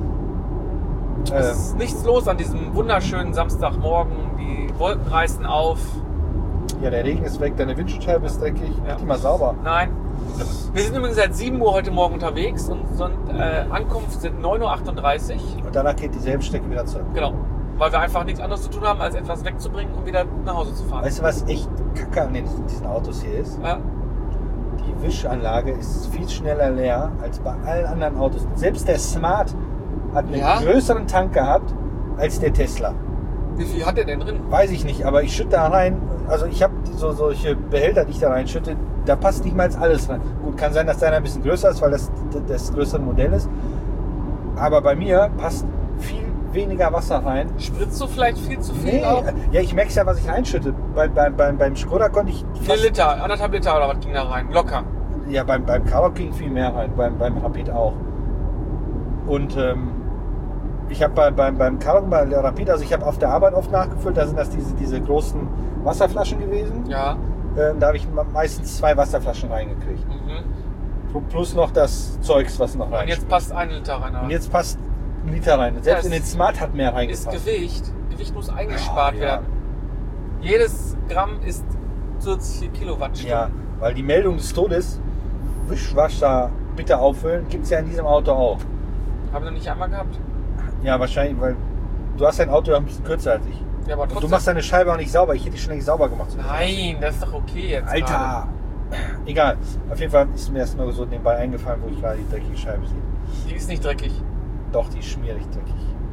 Es ist nichts los an diesem wunderschönen Samstagmorgen. Die Wolken reißen auf. Ja, der Regen ist weg, deine Windschutzscheibe ist dreckig. Ja. Mach die mal sauber. Nein. Wir sind übrigens seit 7 Uhr heute Morgen unterwegs und Ankunft sind 9.38 Uhr. Und danach geht dieselbe Strecke wieder zurück. Genau. Weil wir einfach nichts anderes zu tun haben, als etwas wegzubringen und wieder nach Hause zu fahren. Weißt du, was echt kacke an diesen Autos hier ist? Ja. Die Wischanlage ist viel schneller leer als bei allen anderen Autos. Selbst der Smart hat einen größeren Tank gehabt als der Tesla. Wie viel hat der denn drin? Weiß ich nicht, aber ich schütte da rein. Also ich habe solche Behälter, die ich da reinschütte, da passt nicht mal alles rein. Gut, kann sein, dass deiner ein bisschen größer ist, weil das größere Modell ist. Aber bei mir passt viel weniger Wasser rein. Spritzt du vielleicht viel zu viel auch? Ja, ich merke ja, was ich reinschütte. Beim Skoda konnte ich... 4 Liter, 1,5 Liter oder was ging da rein? Locker. Ja, beim Karoq ging viel mehr rein, beim Rapid auch. Und ich habe beim Karoq, bei der Rapid, also ich habe auf der Arbeit oft nachgefüllt, da sind das diese großen Wasserflaschen gewesen. Ja. Da habe ich meistens 2 Wasserflaschen reingekriegt. Mhm. Plus noch das Zeugs, was noch rein. Und jetzt passt 1 Liter rein. Und jetzt passt 1 Liter rein. Selbst in den Smart hat mehr reingepasst. Ist Gewicht. Gewicht muss eingespart werden. Jedes Gramm ist zusätzliche Kilowattstunden. Ja, weil die Meldung des Todes, Wischwasser bitte auffüllen, gibt es ja in diesem Auto auch. Haben wir noch nicht einmal gehabt? Ja, wahrscheinlich, weil du hast dein Auto ja ein bisschen kürzer als ich. Ja, aber trotzdem. Und du machst deine Scheibe auch nicht sauber. Ich hätte die schon längst sauber gemacht. Nein, das ist doch okay jetzt. Alter! Gerade. Egal. Auf jeden Fall ist mir erst nur so nebenbei eingefallen, wo ich gerade die dreckige Scheibe sehe. Die ist nicht dreckig. Doch, die ist schmierig dreckig.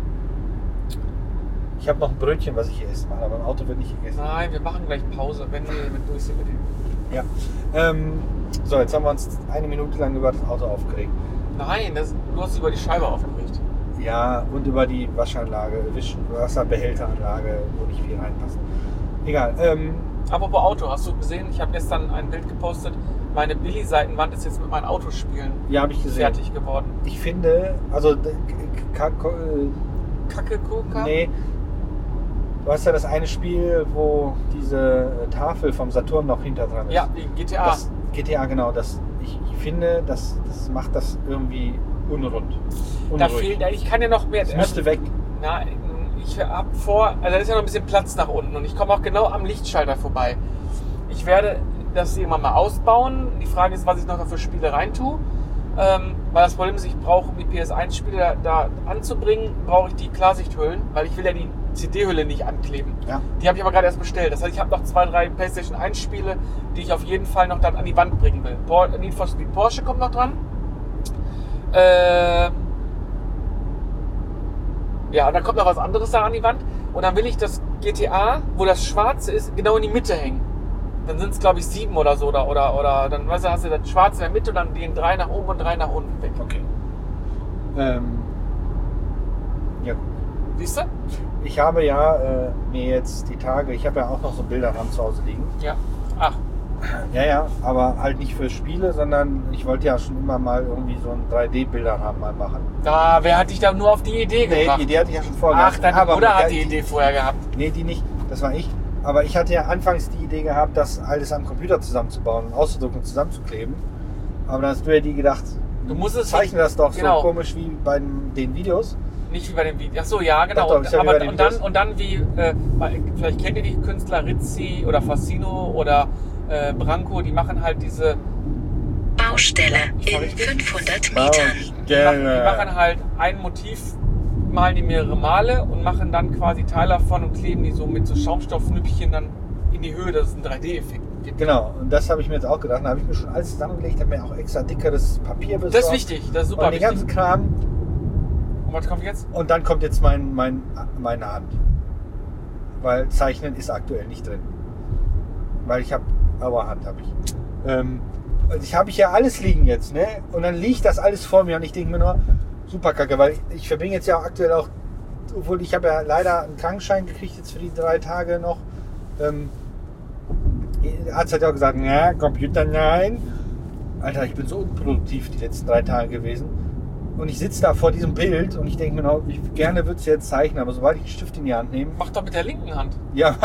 Ich habe noch ein Brötchen, was ich hier essen mache, aber im Auto wird nicht gegessen. Nein, wir machen gleich Pause, wenn wir mit durch sind mit dem. Ja. So, jetzt haben wir uns 1 Minute lang über das Auto aufgeregt. Nein, du hast über die Scheibe aufgeregt. Ja, und über die Waschanlage, Wasserbehälteranlage, wo nicht viel reinpasst. Egal. Apropos Auto, hast du gesehen? Ich habe gestern ein Bild gepostet. Meine Billy-Seitenwand ist jetzt mit meinen Autospielen fertig geworden. Ich finde, also Kacke-Koka? Nee. Du hast ja das eine Spiel, wo diese Tafel vom Saturn noch hinter dran ist. Ja, die GTA. Das GTA, genau. Ich finde, das macht das irgendwie unrund. Da fehlt, ich kann ja noch mehr. Das müsste weg. Na, ich habe vor, also da ist ja noch ein bisschen Platz nach unten und ich komme auch genau am Lichtschalter vorbei. Ich werde das irgendwann mal ausbauen. Die Frage ist, was ich noch für Spiele reintue. Weil das Problem ist, ich brauche, um die PS1-Spiele da anzubringen, brauche ich die Klarsichthüllen, weil ich will ja die CD-Hülle nicht ankleben. Ja. Die habe ich aber gerade erst bestellt. Das heißt, ich habe noch 2, 3 PlayStation 1-Spiele, die ich auf jeden Fall noch dann an die Wand bringen will. Need for Speed Porsche kommt noch dran. Ja, und dann kommt noch was anderes da an die Wand. Und dann will ich das GTA, wo das Schwarze ist, genau in die Mitte hängen. Dann sind es, glaube ich, 7 oder so. Oder dann weißt du, hast du das Schwarze in der Mitte und dann gehen 3 nach oben und 3 nach unten weg. Okay. Ja. Siehst du? Ich habe ja mir jetzt die Tage, ich habe ja auch noch so Bilderrahmen zu Hause liegen. Ja. Ach. Ja, aber halt nicht für Spiele, sondern ich wollte ja schon immer mal irgendwie so einen 3D-Bilderrahmen mal machen. Wer hat dich da nur auf die Idee gebracht? Die Idee hatte ich ja schon vorher gehabt. Ach, dein Bruder hat die Idee vorher gehabt. Nee, die nicht. Das war ich. Aber ich hatte ja anfangs die Idee gehabt, das alles am Computer zusammenzubauen und auszudrucken und zusammenzukleben. Aber dann hast du ja die gedacht, Du musst es zeichne das doch genau. so komisch wie bei den Videos. Nicht wie bei den Videos. Ach so, ja, genau. Doch, ist ja wie bei den und dann Videos. wie, vielleicht kennt ihr die Künstler Rizzi oder Fassino oder Branco, die machen halt diese, Baustelle Ich war in richtig. 500 Metern. die machen halt ein Motiv, malen die mehrere Male und machen dann quasi Teile davon und kleben die so mit so Schaumstoffnüppchen dann in die Höhe, dass es einen 3D-Effekt gibt. Genau, und das habe ich mir jetzt auch gedacht. Da habe ich mir schon alles zusammengelegt, habe mir auch extra dickeres Papier besorgt. Das ist wichtig, das ist super und den ganzen wichtig. Kram. Und was kommt jetzt? Und dann kommt jetzt meine Hand. Weil Zeichnen ist aktuell nicht drin. Weil ich habe, aber Hand habe ich. Habe ich ja alles liegen jetzt, ne? Und dann liegt das alles vor mir und ich denke mir nur, super kacke, weil ich verbringe jetzt ja auch aktuell auch, obwohl ich habe ja leider einen Krankenschein gekriegt jetzt für die 3 Tage noch. Der Arzt hat ja auch gesagt, na, Computer nein. Alter, ich bin so unproduktiv die letzten 3 Tage gewesen. Und ich sitze da vor diesem Bild und ich denke mir noch, ich gerne würde es jetzt zeichnen, aber sobald ich einen Stift in die Hand nehme, Mach doch mit der linken Hand. ja,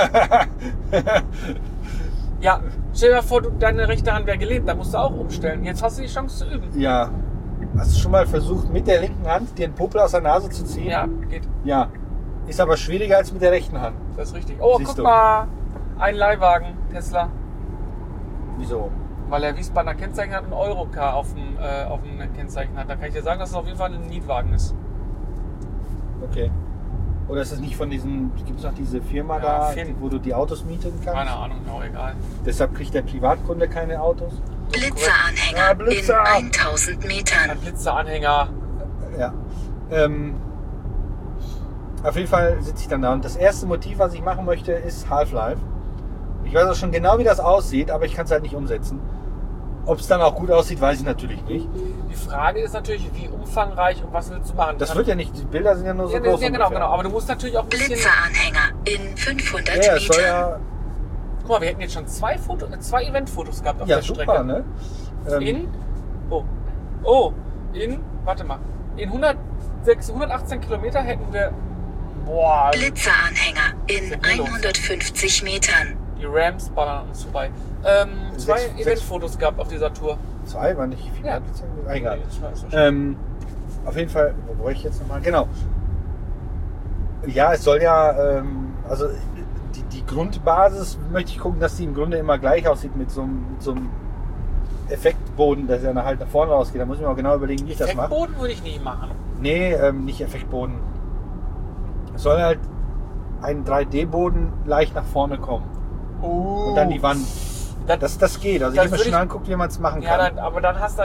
Ja, stell dir mal vor, deine rechte Hand wäre gelähmt, dann musst du auch umstellen. Jetzt hast du die Chance zu üben. ja. Hast du schon mal versucht, mit der linken Hand dir einen Popel aus der Nase zu ziehen? Ja, geht. Ja. Ist aber schwieriger als mit der rechten Hand. Das ist richtig. Oh, Siehst guck du. mal, ein Leihwagen, Tesla. Wieso? Weil er Wiesbadener Kennzeichen hat und Eurocar auf dem Kennzeichen hat. Da kann ich dir sagen, dass es auf jeden Fall ein Mietwagen ist. Okay. Oder ist es nicht von diesen, gibt es noch diese Firma Ja, da, Finn. wo du die Autos mieten kannst? Keine Ahnung, auch egal. Deshalb kriegt der Privatkunde keine Autos? Blitzeranhänger Ah, Blitzer. in 1000 Metern. Ein Blitzeranhänger. Ja. Auf jeden Fall sitze ich dann da und das erste Motiv, was ich machen möchte, ist Half-Life. Ich weiß auch schon genau, wie das aussieht, aber ich kann es halt nicht umsetzen. Ob es dann auch gut aussieht, weiß ich natürlich nicht. Die Frage ist natürlich, wie umfangreich und was willst du machen? Das wird ja nicht, die Bilder sind ja nur so ja, groß ja, genau, ungefähr. genau. Aber du musst natürlich auch ein bisschen... Blitzeranhänger in 500 Ja, es soll Metern. ja, Guck mal, wir hätten jetzt schon zwei Eventfotos gehabt auf ja der super, Strecke. ne? Warte mal. In 118 Kilometer hätten wir... Boah, Blitzeranhänger in Das ist ja 150 Metern. die Rams ballern uns vorbei. Zwei Sechs- Eventfotos gehabt auf dieser Tour. 2 war nicht viel. Ja. Egal. Nee, ich weiß schon. Auf jeden Fall, wo war ich jetzt nochmal? Genau. Ja, es soll ja, also die Grundbasis möchte ich gucken, dass die im Grunde immer gleich aussieht mit so einem Effektboden, der ja halt nach vorne rausgeht. Da muss ich mir auch genau überlegen, wie ich das mache. Effektboden würde ich nie machen. Nee, nicht Effektboden. Es soll halt ein 3D-Boden leicht nach vorne kommen. Und dann die Wand. Das geht. Also ich das habe mir würde schon ich- angeguckt, wie man es machen Ja, kann. aber dann hast du,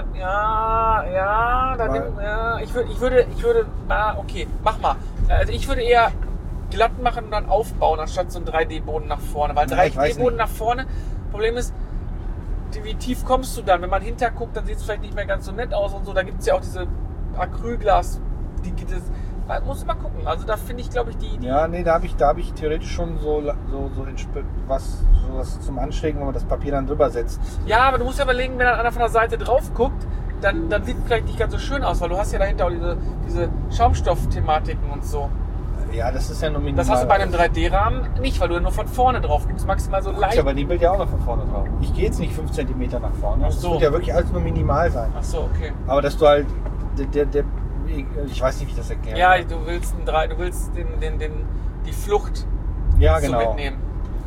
ich würde, okay, mach mal. Also ich würde eher glatt machen und dann aufbauen, anstatt so einen 3D-Boden nach vorne. Weil Ja, ich weiß 3D-Boden nicht. nach vorne, Problem ist, wie tief kommst du dann? Wenn man hinter guckt, dann sieht es vielleicht nicht mehr ganz so nett aus und so. Da gibt es ja auch diese Acrylglas, muss du mal gucken. Also da finde ich, glaube ich, die Ja, nee, da hab ich theoretisch schon so was zum Anschlägen, wo man das Papier dann drüber setzt. Ja, aber du musst ja überlegen, wenn dann einer von der Seite drauf guckt, dann sieht es vielleicht nicht ganz so schön aus, weil du hast ja dahinter auch diese Schaumstoffthematiken und so. Ja, das ist ja nur minimal. Das hast du bei einem 3D-Rahmen nicht, weil du ja nur von vorne drauf gibst, maximal so Guck, leicht. aber die Bild ja auch noch von vorne drauf. Ich gehe jetzt nicht 5 cm nach vorne. Ach Das so. wird ja wirklich alles nur minimal sein. Ach so, okay. Aber dass du halt, ich weiß nicht, wie ich das erkläre. Ja, du willst die Flucht Ja, so genau. mitnehmen.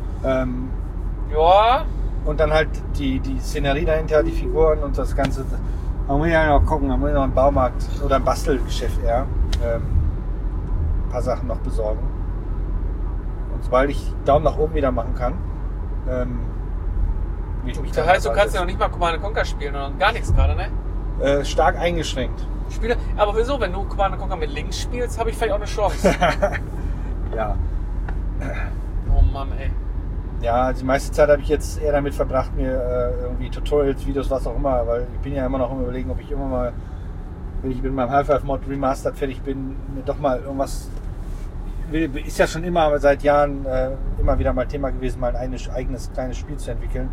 Ja. Ja, Und dann halt die Szenerie dahinter, die Figuren und das Ganze. Man muss ja noch gucken, man muss noch einen Baumarkt oder ein Bastelgeschäft eher ein paar Sachen noch besorgen. Und sobald ich Daumen nach oben wieder machen kann, will ich mich das heißt, du kannst ja noch nicht mal Command & Conquer spielen oder gar nichts gerade, ne? stark eingeschränkt. Aber wieso, wenn du Command & Conquer mit links spielst, habe ich vielleicht auch eine Chance. Ja. Oh Mann, ey. Ja, also die meiste Zeit habe ich jetzt eher damit verbracht, mir irgendwie Tutorials, Videos, was auch immer, weil ich bin ja immer noch am Überlegen, ob ich immer mal, wenn ich mit meinem Half-Life-Mod Remastered fertig bin, mir doch mal irgendwas, ist ja schon immer seit Jahren immer wieder mal Thema gewesen, mal ein eigenes kleines Spiel zu entwickeln.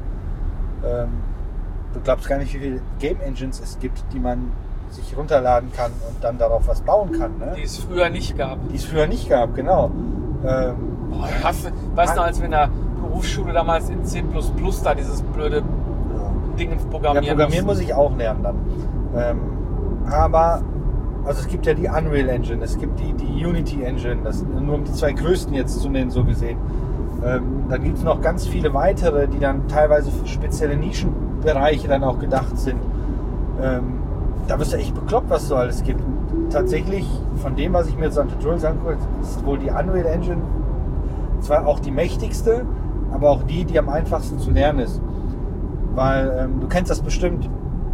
Du glaubst gar nicht, wie viele Game Engines es gibt, die man sich runterladen kann und dann darauf was bauen kann. Ne? Die es früher nicht gab. Die es früher nicht gab, genau. Boah, weißt du noch, als wir in der Berufsschule damals in C++ da dieses blöde Ding ins Ja, Programmieren. Programmieren muss ich auch lernen dann. Aber, also es gibt ja die Unreal Engine, es gibt die Unity Engine, das nur um die zwei größten jetzt zu nennen, so gesehen. Dann gibt es noch ganz viele weitere, die dann teilweise für spezielle Nischenbereiche dann auch gedacht sind. Da wirst du echt bekloppt, was es so alles gibt. Und tatsächlich, von dem, was ich mir jetzt an Tutorials angucke, ist wohl die Unreal Engine zwar auch die mächtigste, aber auch die am einfachsten zu lernen ist. Weil du kennst das bestimmt.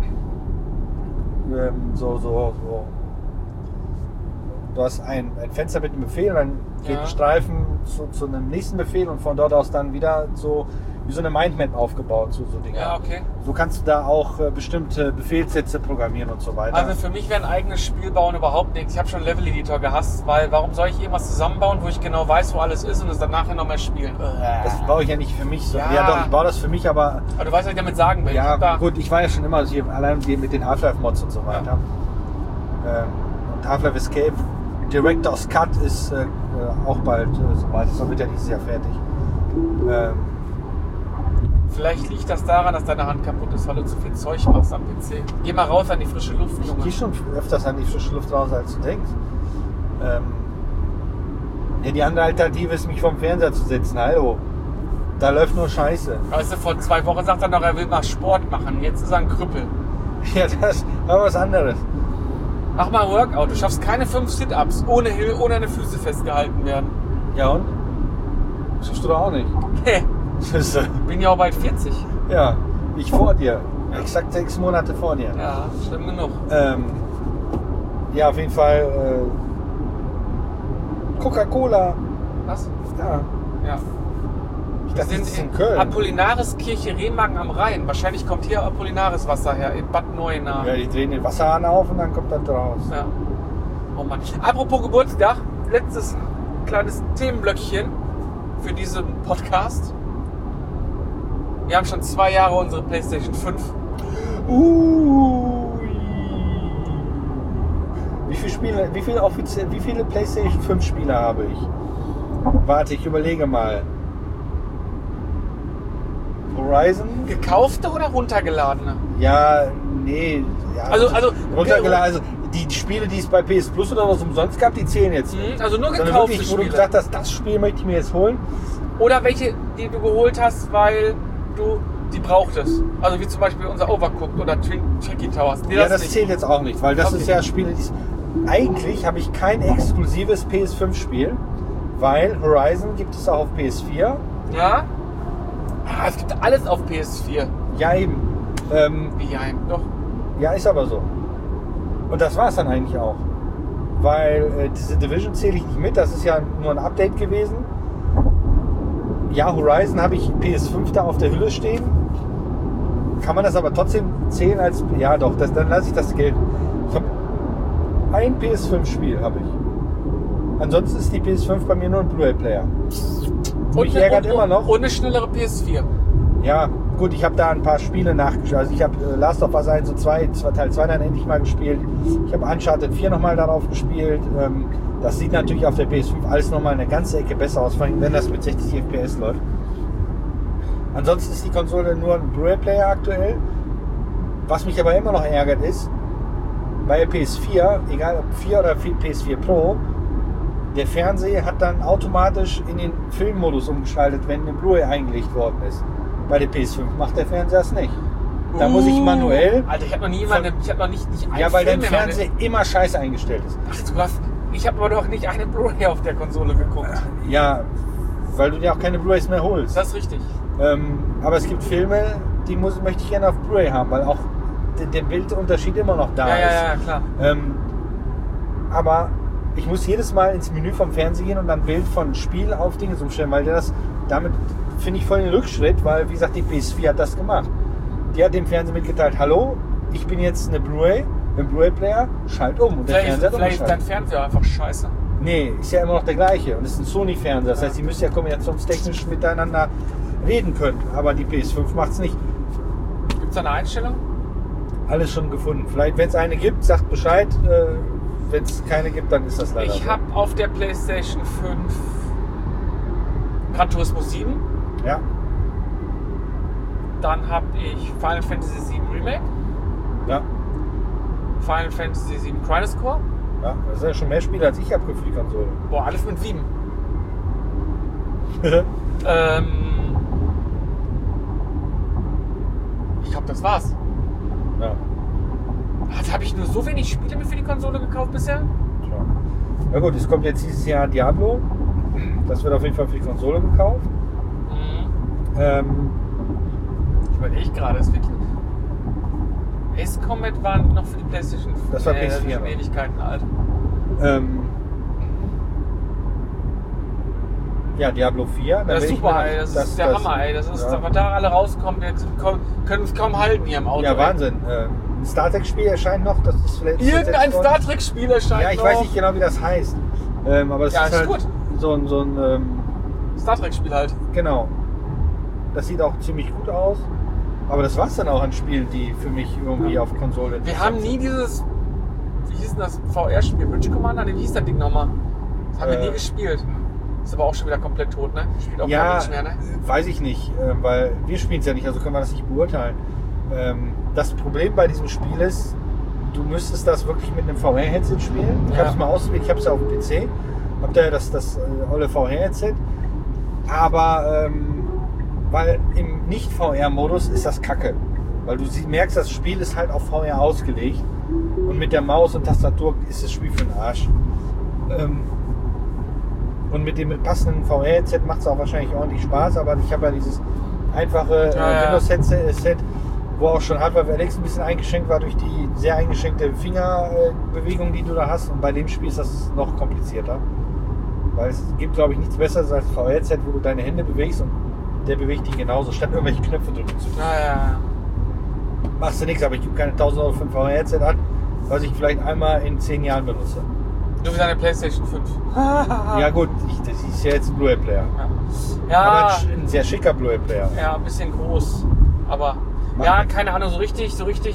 Du hast ein Fenster mit einem Befehl und dann geht ein Streifen zu einem nächsten Befehl und von dort aus dann wieder so wie so eine Mindmap aufgebaut, so Dinge. Ja, okay. So kannst du da auch bestimmte Befehlssätze programmieren und so weiter. Also für mich wäre ein eigenes Spiel bauen überhaupt nichts. Ich habe schon Level Editor gehasst, weil warum soll ich irgendwas zusammenbauen, wo ich genau weiß, wo alles ist und es dann nachher nochmal spielen? Das baue ich ja nicht für mich. So. Ja. Ja doch, ich baue das für mich, aber du weißt, was ich damit sagen will. ja, gut, ich war ja schon immer hier, allein mit den Half-Life-Mods und so weiter. Und Half-Life Escape, Director's Cut ist auch bald soweit. Das wird ja dieses Jahr fertig. Vielleicht liegt das daran, dass deine Hand kaputt ist, weil du zu viel Zeug machst am PC. Geh mal raus an die frische Luft, Ich Junge. gehe schon öfters an die frische Luft raus, als du denkst. Ja, die andere Alternative ist, mich vorm Fernseher zu setzen. Hallo, da läuft nur Scheiße. Weißt du, vor 2 Wochen sagt er noch, er will mal Sport machen. Jetzt ist er ein Krüppel. Ja, das war was anderes. Mach mal Workout. Du schaffst keine 5 Sit-Ups, ohne deine Füße festgehalten werden. Ja und? Schaffst du doch auch nicht. Nee, bin ja auch bald 40. Ja, ich vor dir. Exakt 6 Monate vor dir. Ja, schlimm genug. Ja, auf jeden Fall Coca-Cola. Was? Ja. Ja. Ich Wir dachte, das ist sind in Köln. Apollinaris-Kirche Remagen am Rhein. Wahrscheinlich kommt hier Apollinaris-Wasser her, in Bad Neuenahr. Ja, die drehen den Wasserhahn auf und dann kommt das raus. Ja. Oh Mann. Apropos Geburtstag, letztes kleines Themenblöckchen für diesen Podcast. Wir haben schon 2 Jahre unsere PlayStation 5. Wie viele PlayStation 5 Spiele habe ich? Warte, ich überlege mal. Horizon? Gekaufte oder runtergeladene? Ja, nee. Ja, Also runtergeladen. Also die Spiele, die es bei PS Plus oder was umsonst gab, die zählen jetzt nicht. Also nur Sondern gekaufte wirklich, wo du Spiele. gesagt hast, das Spiel möchte ich mir jetzt holen. Oder welche, die du geholt hast, weil du die brauchtest. Also wie zum Beispiel unser Overcooked oder Tricky Towers. Nee, Ja, das nicht. zählt jetzt auch nicht, weil das Okay. ist ja Spiele, die eigentlich habe ich kein exklusives PS5-Spiel, weil Horizon gibt es auch auf PS4. Ja? Ah, es gibt alles auf PS4. Ja, eben. Wie ein? Doch. Ja, ist aber so. Und das war es dann eigentlich auch. Weil diese Division zähle ich nicht mit, das ist ja nur ein Update gewesen. Ja, Horizon habe ich PS5 da auf der Hülle stehen. Kann man das aber trotzdem zählen als... Ja doch, dann lasse ich das gelten. Ich habe ein PS5-Spiel, habe ich. Ansonsten ist die PS5 bei mir nur ein Blu-ray-Player. Mich ärgert immer noch. Und eine schnellere PS4. Ja, gut, ich habe da ein paar Spiele nachgespielt. Also ich habe Last of Us 1 und 2, Teil 2 dann endlich mal gespielt. Ich habe Uncharted 4 nochmal darauf gespielt. Das sieht natürlich auf der PS5 alles nochmal eine ganze Ecke besser aus, vor allem wenn das mit 60 FPS läuft. Ansonsten ist die Konsole nur ein Blu-ray-Player aktuell. Was mich aber immer noch ärgert ist, bei der PS4, egal ob 4 oder PS4 Pro, der Fernseher hat dann automatisch in den Filmmodus umgeschaltet, wenn eine Blu-ray eingelegt worden ist. Bei der PS5 macht der Fernseher es nicht. Da muss ich manuell... Alter, ich habe noch nie nicht einen Ja, weil dein Film in Fernseher immer scheiße eingestellt ist. Ich habe aber doch nicht eine Blu-ray auf der Konsole geguckt. Ja, weil du dir auch keine Blu-rays mehr holst. Das ist richtig. Aber es gibt Filme, die möchte ich gerne auf Blu-ray haben, weil auch der Bildunterschied immer noch da ist. Ja, klar. Aber ich muss jedes Mal ins Menü vom Fernseher gehen und dann Bild von Spiel auf Dinge umstellen, weil damit finde ich voll den Rückschritt, weil wie gesagt, die PS4 hat das gemacht. Die hat dem Fernseher mitgeteilt, hallo, ich bin jetzt eine Blu-ray, ein Blu-ray-Player, schalt um. Und der Vielleicht ist dein Fernseher einfach scheiße. Nee, ist ja immer noch der gleiche und es ist ein Sony-Fernseher, das heißt, die müssen ja kombinationstechnisch miteinander reden können, aber die PS5 macht es nicht. Gibt es da eine Einstellung? Alles schon gefunden. Vielleicht, wenn es eine gibt, sagt Bescheid. Wenn es keine gibt, dann ist das leider Ich so. habe auf der PlayStation 5 Gran Turismo 7. Ja. Dann habe ich Final Fantasy VII Remake, Ja. Final Fantasy VII Crisis Core. Ja. Das sind ja schon mehr Spiele als ich habe für die Konsole. Boah, alles mit 7. Ich glaube, das war's. Ja. Habe ich nur so wenig Spiele mir für die Konsole gekauft bisher? Tja. Na gut, es kommt jetzt dieses Jahr Diablo. Das wird auf jeden Fall für die Konsole gekauft. Ich überlege gerade, es wird. Ace Combat war noch für die PlayStation 4. Das war PS4. Schon Ewigkeiten alt. Ja, Diablo 4. Das ist super, ey. Das ist der Hammer, ey. Das ist, ja. was da alle rauskommen, wir können uns kaum halten hier im Auto. Ja, ey. Wahnsinn. Ein Star Trek-Spiel erscheint noch. Das ist vielleicht Irgendein Star Trek-Spiel erscheint Ja, ich noch. weiß nicht genau, wie das heißt. Aber es Ja, ist ist halt gut. so ein Star Trek-Spiel halt. genau. Das sieht auch ziemlich gut aus. Aber das war's dann auch an Spielen, die für mich irgendwie auf Konsole Wir haben nie dieses, wie hieß denn das VR-Spiel? Bridge Commander? Nee, wie hieß das Ding nochmal? Das haben wir nie gespielt. Ist aber auch schon wieder komplett tot, ne? Spielt auch kein Ja, Mensch mehr, ne? weiß ich nicht, weil wir spielen es ja nicht, also können wir das nicht beurteilen. Das Problem bei diesem Spiel ist, du müsstest das wirklich mit einem VR-Headset spielen. Ich habe es mal ausprobiert, ich habe es ja auf dem PC, habe da das olle VR-Headset, aber weil im Nicht-VR-Modus ist das kacke, weil du merkst, das Spiel ist halt auf VR ausgelegt und mit der Maus und Tastatur ist das Spiel für den Arsch. Und mit dem passenden VR-Headset macht es auch wahrscheinlich ordentlich Spaß, aber ich habe ja dieses einfache Windows-Headset, wo auch schon Hardware Alex ein bisschen eingeschränkt war durch die sehr eingeschränkte Fingerbewegung, die du da hast. Und bei dem Spiel ist das noch komplizierter. Weil es gibt, glaube ich, nichts Besseres als VR-Headset, wo du deine Hände bewegst und der bewegt die genauso, statt irgendwelche Knöpfe drücken zu müssen. Ja. Machst du nichts, aber ich gebe keine 1000 Euro für ein VR-Headset an, was ich vielleicht einmal in 10 Jahren benutze. Du wie deine PlayStation 5. Ja gut, das ist ja jetzt ein Blu-ray-Player. Ja. Aber ein sehr schicker Blu-ray-Player. Ja, ein bisschen groß. Aber keine Ahnung, so richtig,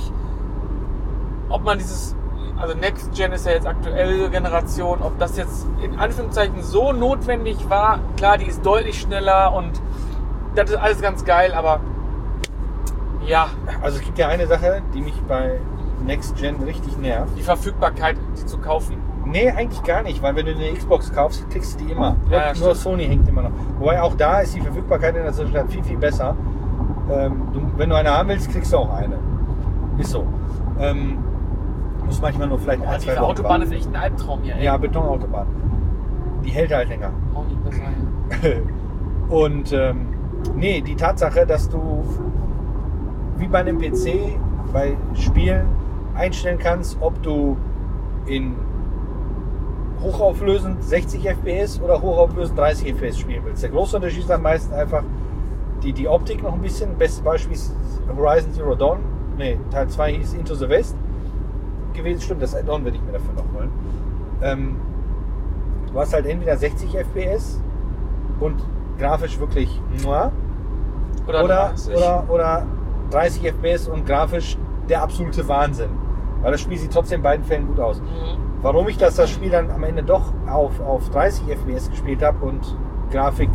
ob man dieses, also Next Gen ist ja jetzt aktuelle Generation, ob das jetzt in Anführungszeichen so notwendig war. Klar, die ist deutlich schneller und das ist alles ganz geil, aber ja. Also es gibt ja eine Sache, die mich bei Next Gen richtig nervt. Die Verfügbarkeit, die zu kaufen. Nee, eigentlich gar nicht, weil wenn du eine Xbox kaufst, kriegst du die immer. Ja, nur Sony hängt immer noch. Wobei auch da ist die Verfügbarkeit in der Zwischenzeit viel, viel besser. Wenn du eine haben willst, kriegst du auch eine. Ist so. Muss manchmal nur vielleicht ein, zwei Diese Wochen Autobahn warten. ist echt ein Albtraum hier, ey. Ja, Betonautobahn. Die hält halt länger. Auch nicht besser. Und nee, die Tatsache, dass du wie bei einem PC bei Spielen einstellen kannst, ob du in hochauflösend 60 FPS oder hochauflösend 30 FPS spielen willst. Der große Unterschied ist am meisten einfach die Optik noch ein bisschen. Bestes Beispiel ist Horizon Zero Dawn. Ne, Teil 2 hieß Into the West gewesen. Stimmt, das Add-on würde ich mir dafür noch holen. Du hast halt entweder 60 FPS und grafisch wirklich oder 30 FPS und grafisch der absolute Wahnsinn. Weil das Spiel sieht trotzdem in beiden Fällen gut aus. Warum ich das Spiel dann am Ende doch auf 30 FPS gespielt habe und Grafik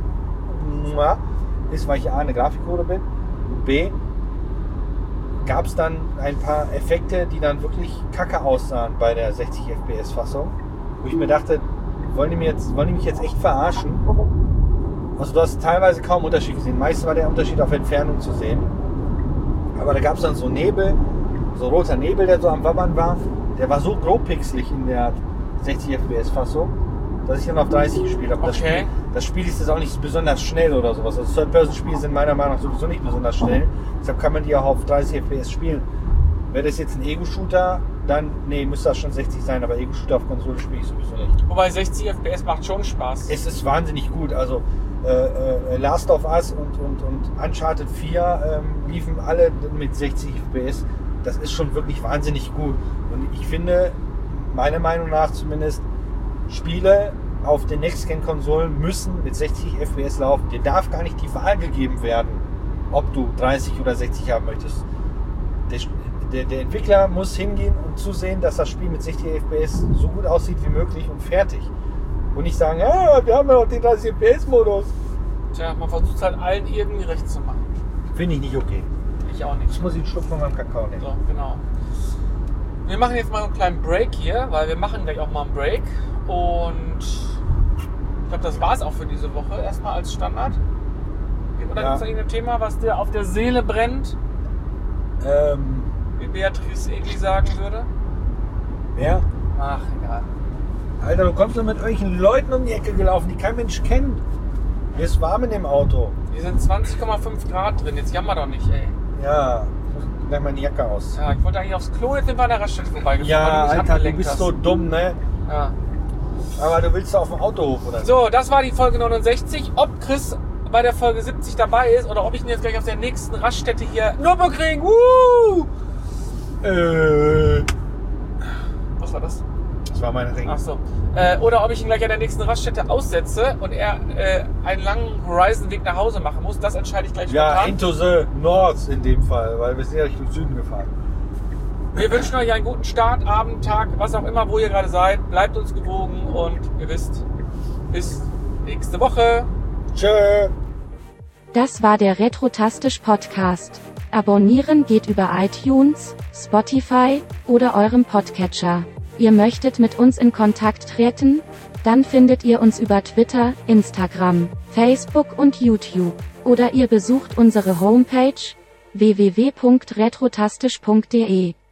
ist, weil ich A, eine Grafikhure bin, B, gab es dann ein paar Effekte, die dann wirklich kacke aussahen bei der 60 FPS Fassung, wo ich mir dachte, wollen die mich jetzt echt verarschen? Also du hast teilweise kaum Unterschied gesehen. Meistens war der Unterschied auf Entfernung zu sehen. Aber da gab es dann so Nebel, so roter Nebel, der so am Wabbern war. Der war so grobpixelig in der 60 FPS Fassung, dass ich dann auf 30 gespielt habe. Okay. Das Spiel ist jetzt auch nicht besonders schnell oder sowas. Also Third-Person-Spiele sind meiner Meinung nach sowieso nicht besonders schnell. Deshalb kann man die auch auf 30 FPS spielen. Wäre das jetzt ein Ego-Shooter, dann, müsste das schon 60 sein, aber Ego-Shooter auf Konsole spiele ich sowieso nicht. Wobei 60 FPS macht schon Spaß. Es ist wahnsinnig gut. Also Last of Us und Uncharted 4 liefen alle mit 60 FPS. Das ist schon wirklich wahnsinnig gut. Und ich finde, meiner Meinung nach zumindest, Spiele auf den Next-Gen-Konsolen müssen mit 60 FPS laufen. Dir darf gar nicht die Wahl gegeben werden, ob du 30 oder 60 haben möchtest. Der Entwickler muss hingehen und zusehen, dass das Spiel mit 60 FPS so gut aussieht wie möglich und fertig. Und nicht sagen, wir haben ja noch den 30 FPS-Modus. Tja, man versucht es halt allen irgendwie recht zu machen. Finde ich nicht okay. Ich auch nicht. Ich muss den Schluck von meinem Kakao nehmen. So, genau. Wir machen jetzt mal einen kleinen Break hier, weil wir machen gleich auch mal einen Break. Und ich glaube, das war es auch für diese Woche erstmal als Standard. Oder gibt es da irgendein Thema, was dir auf der Seele brennt? Wie Beatrice Egli sagen würde? Wer? Ach, egal. Alter, du kommst doch mit irgendwelchen Leuten um die Ecke gelaufen, die kein Mensch kennt. Mir ist warm in dem Auto. Hier sind 20,5 Grad drin, jetzt jammer doch nicht, ey. Ja, ich muss gleich meine Jacke aus. Ja, ich wollte eigentlich aufs Klo, jetzt sind wir an der Raststätte vorbeigefahren. Ja, weil du mich Alter, du abgelenkt bist hast. so dumm, ne? Ja. Aber du willst auf dem Autohof, oder? So, das war die Folge 69. Ob Chris bei der Folge 70 dabei ist oder ob ich ihn jetzt gleich auf der nächsten Raststätte hier Nürburgring, Was war das? Das war mein Ring. Ach so. Oder ob ich ihn gleich an der nächsten Raststätte aussetze und er einen langen Horizon-Weg nach Hause machen muss, das entscheide ich gleich Ja, spontan. into the North in dem Fall, weil wir sind ja Richtung Süden gefahren. Wir wünschen euch einen guten Start, Abend, Tag, was auch immer, wo ihr gerade seid. Bleibt uns gewogen und ihr wisst, bis nächste Woche. Tschö. Das war der Retrotastisch Podcast. Abonnieren geht über iTunes, Spotify oder eurem Podcatcher. Ihr möchtet mit uns in Kontakt treten? Dann findet ihr uns über Twitter, Instagram, Facebook und YouTube. Oder ihr besucht unsere Homepage www.retrotastisch.de.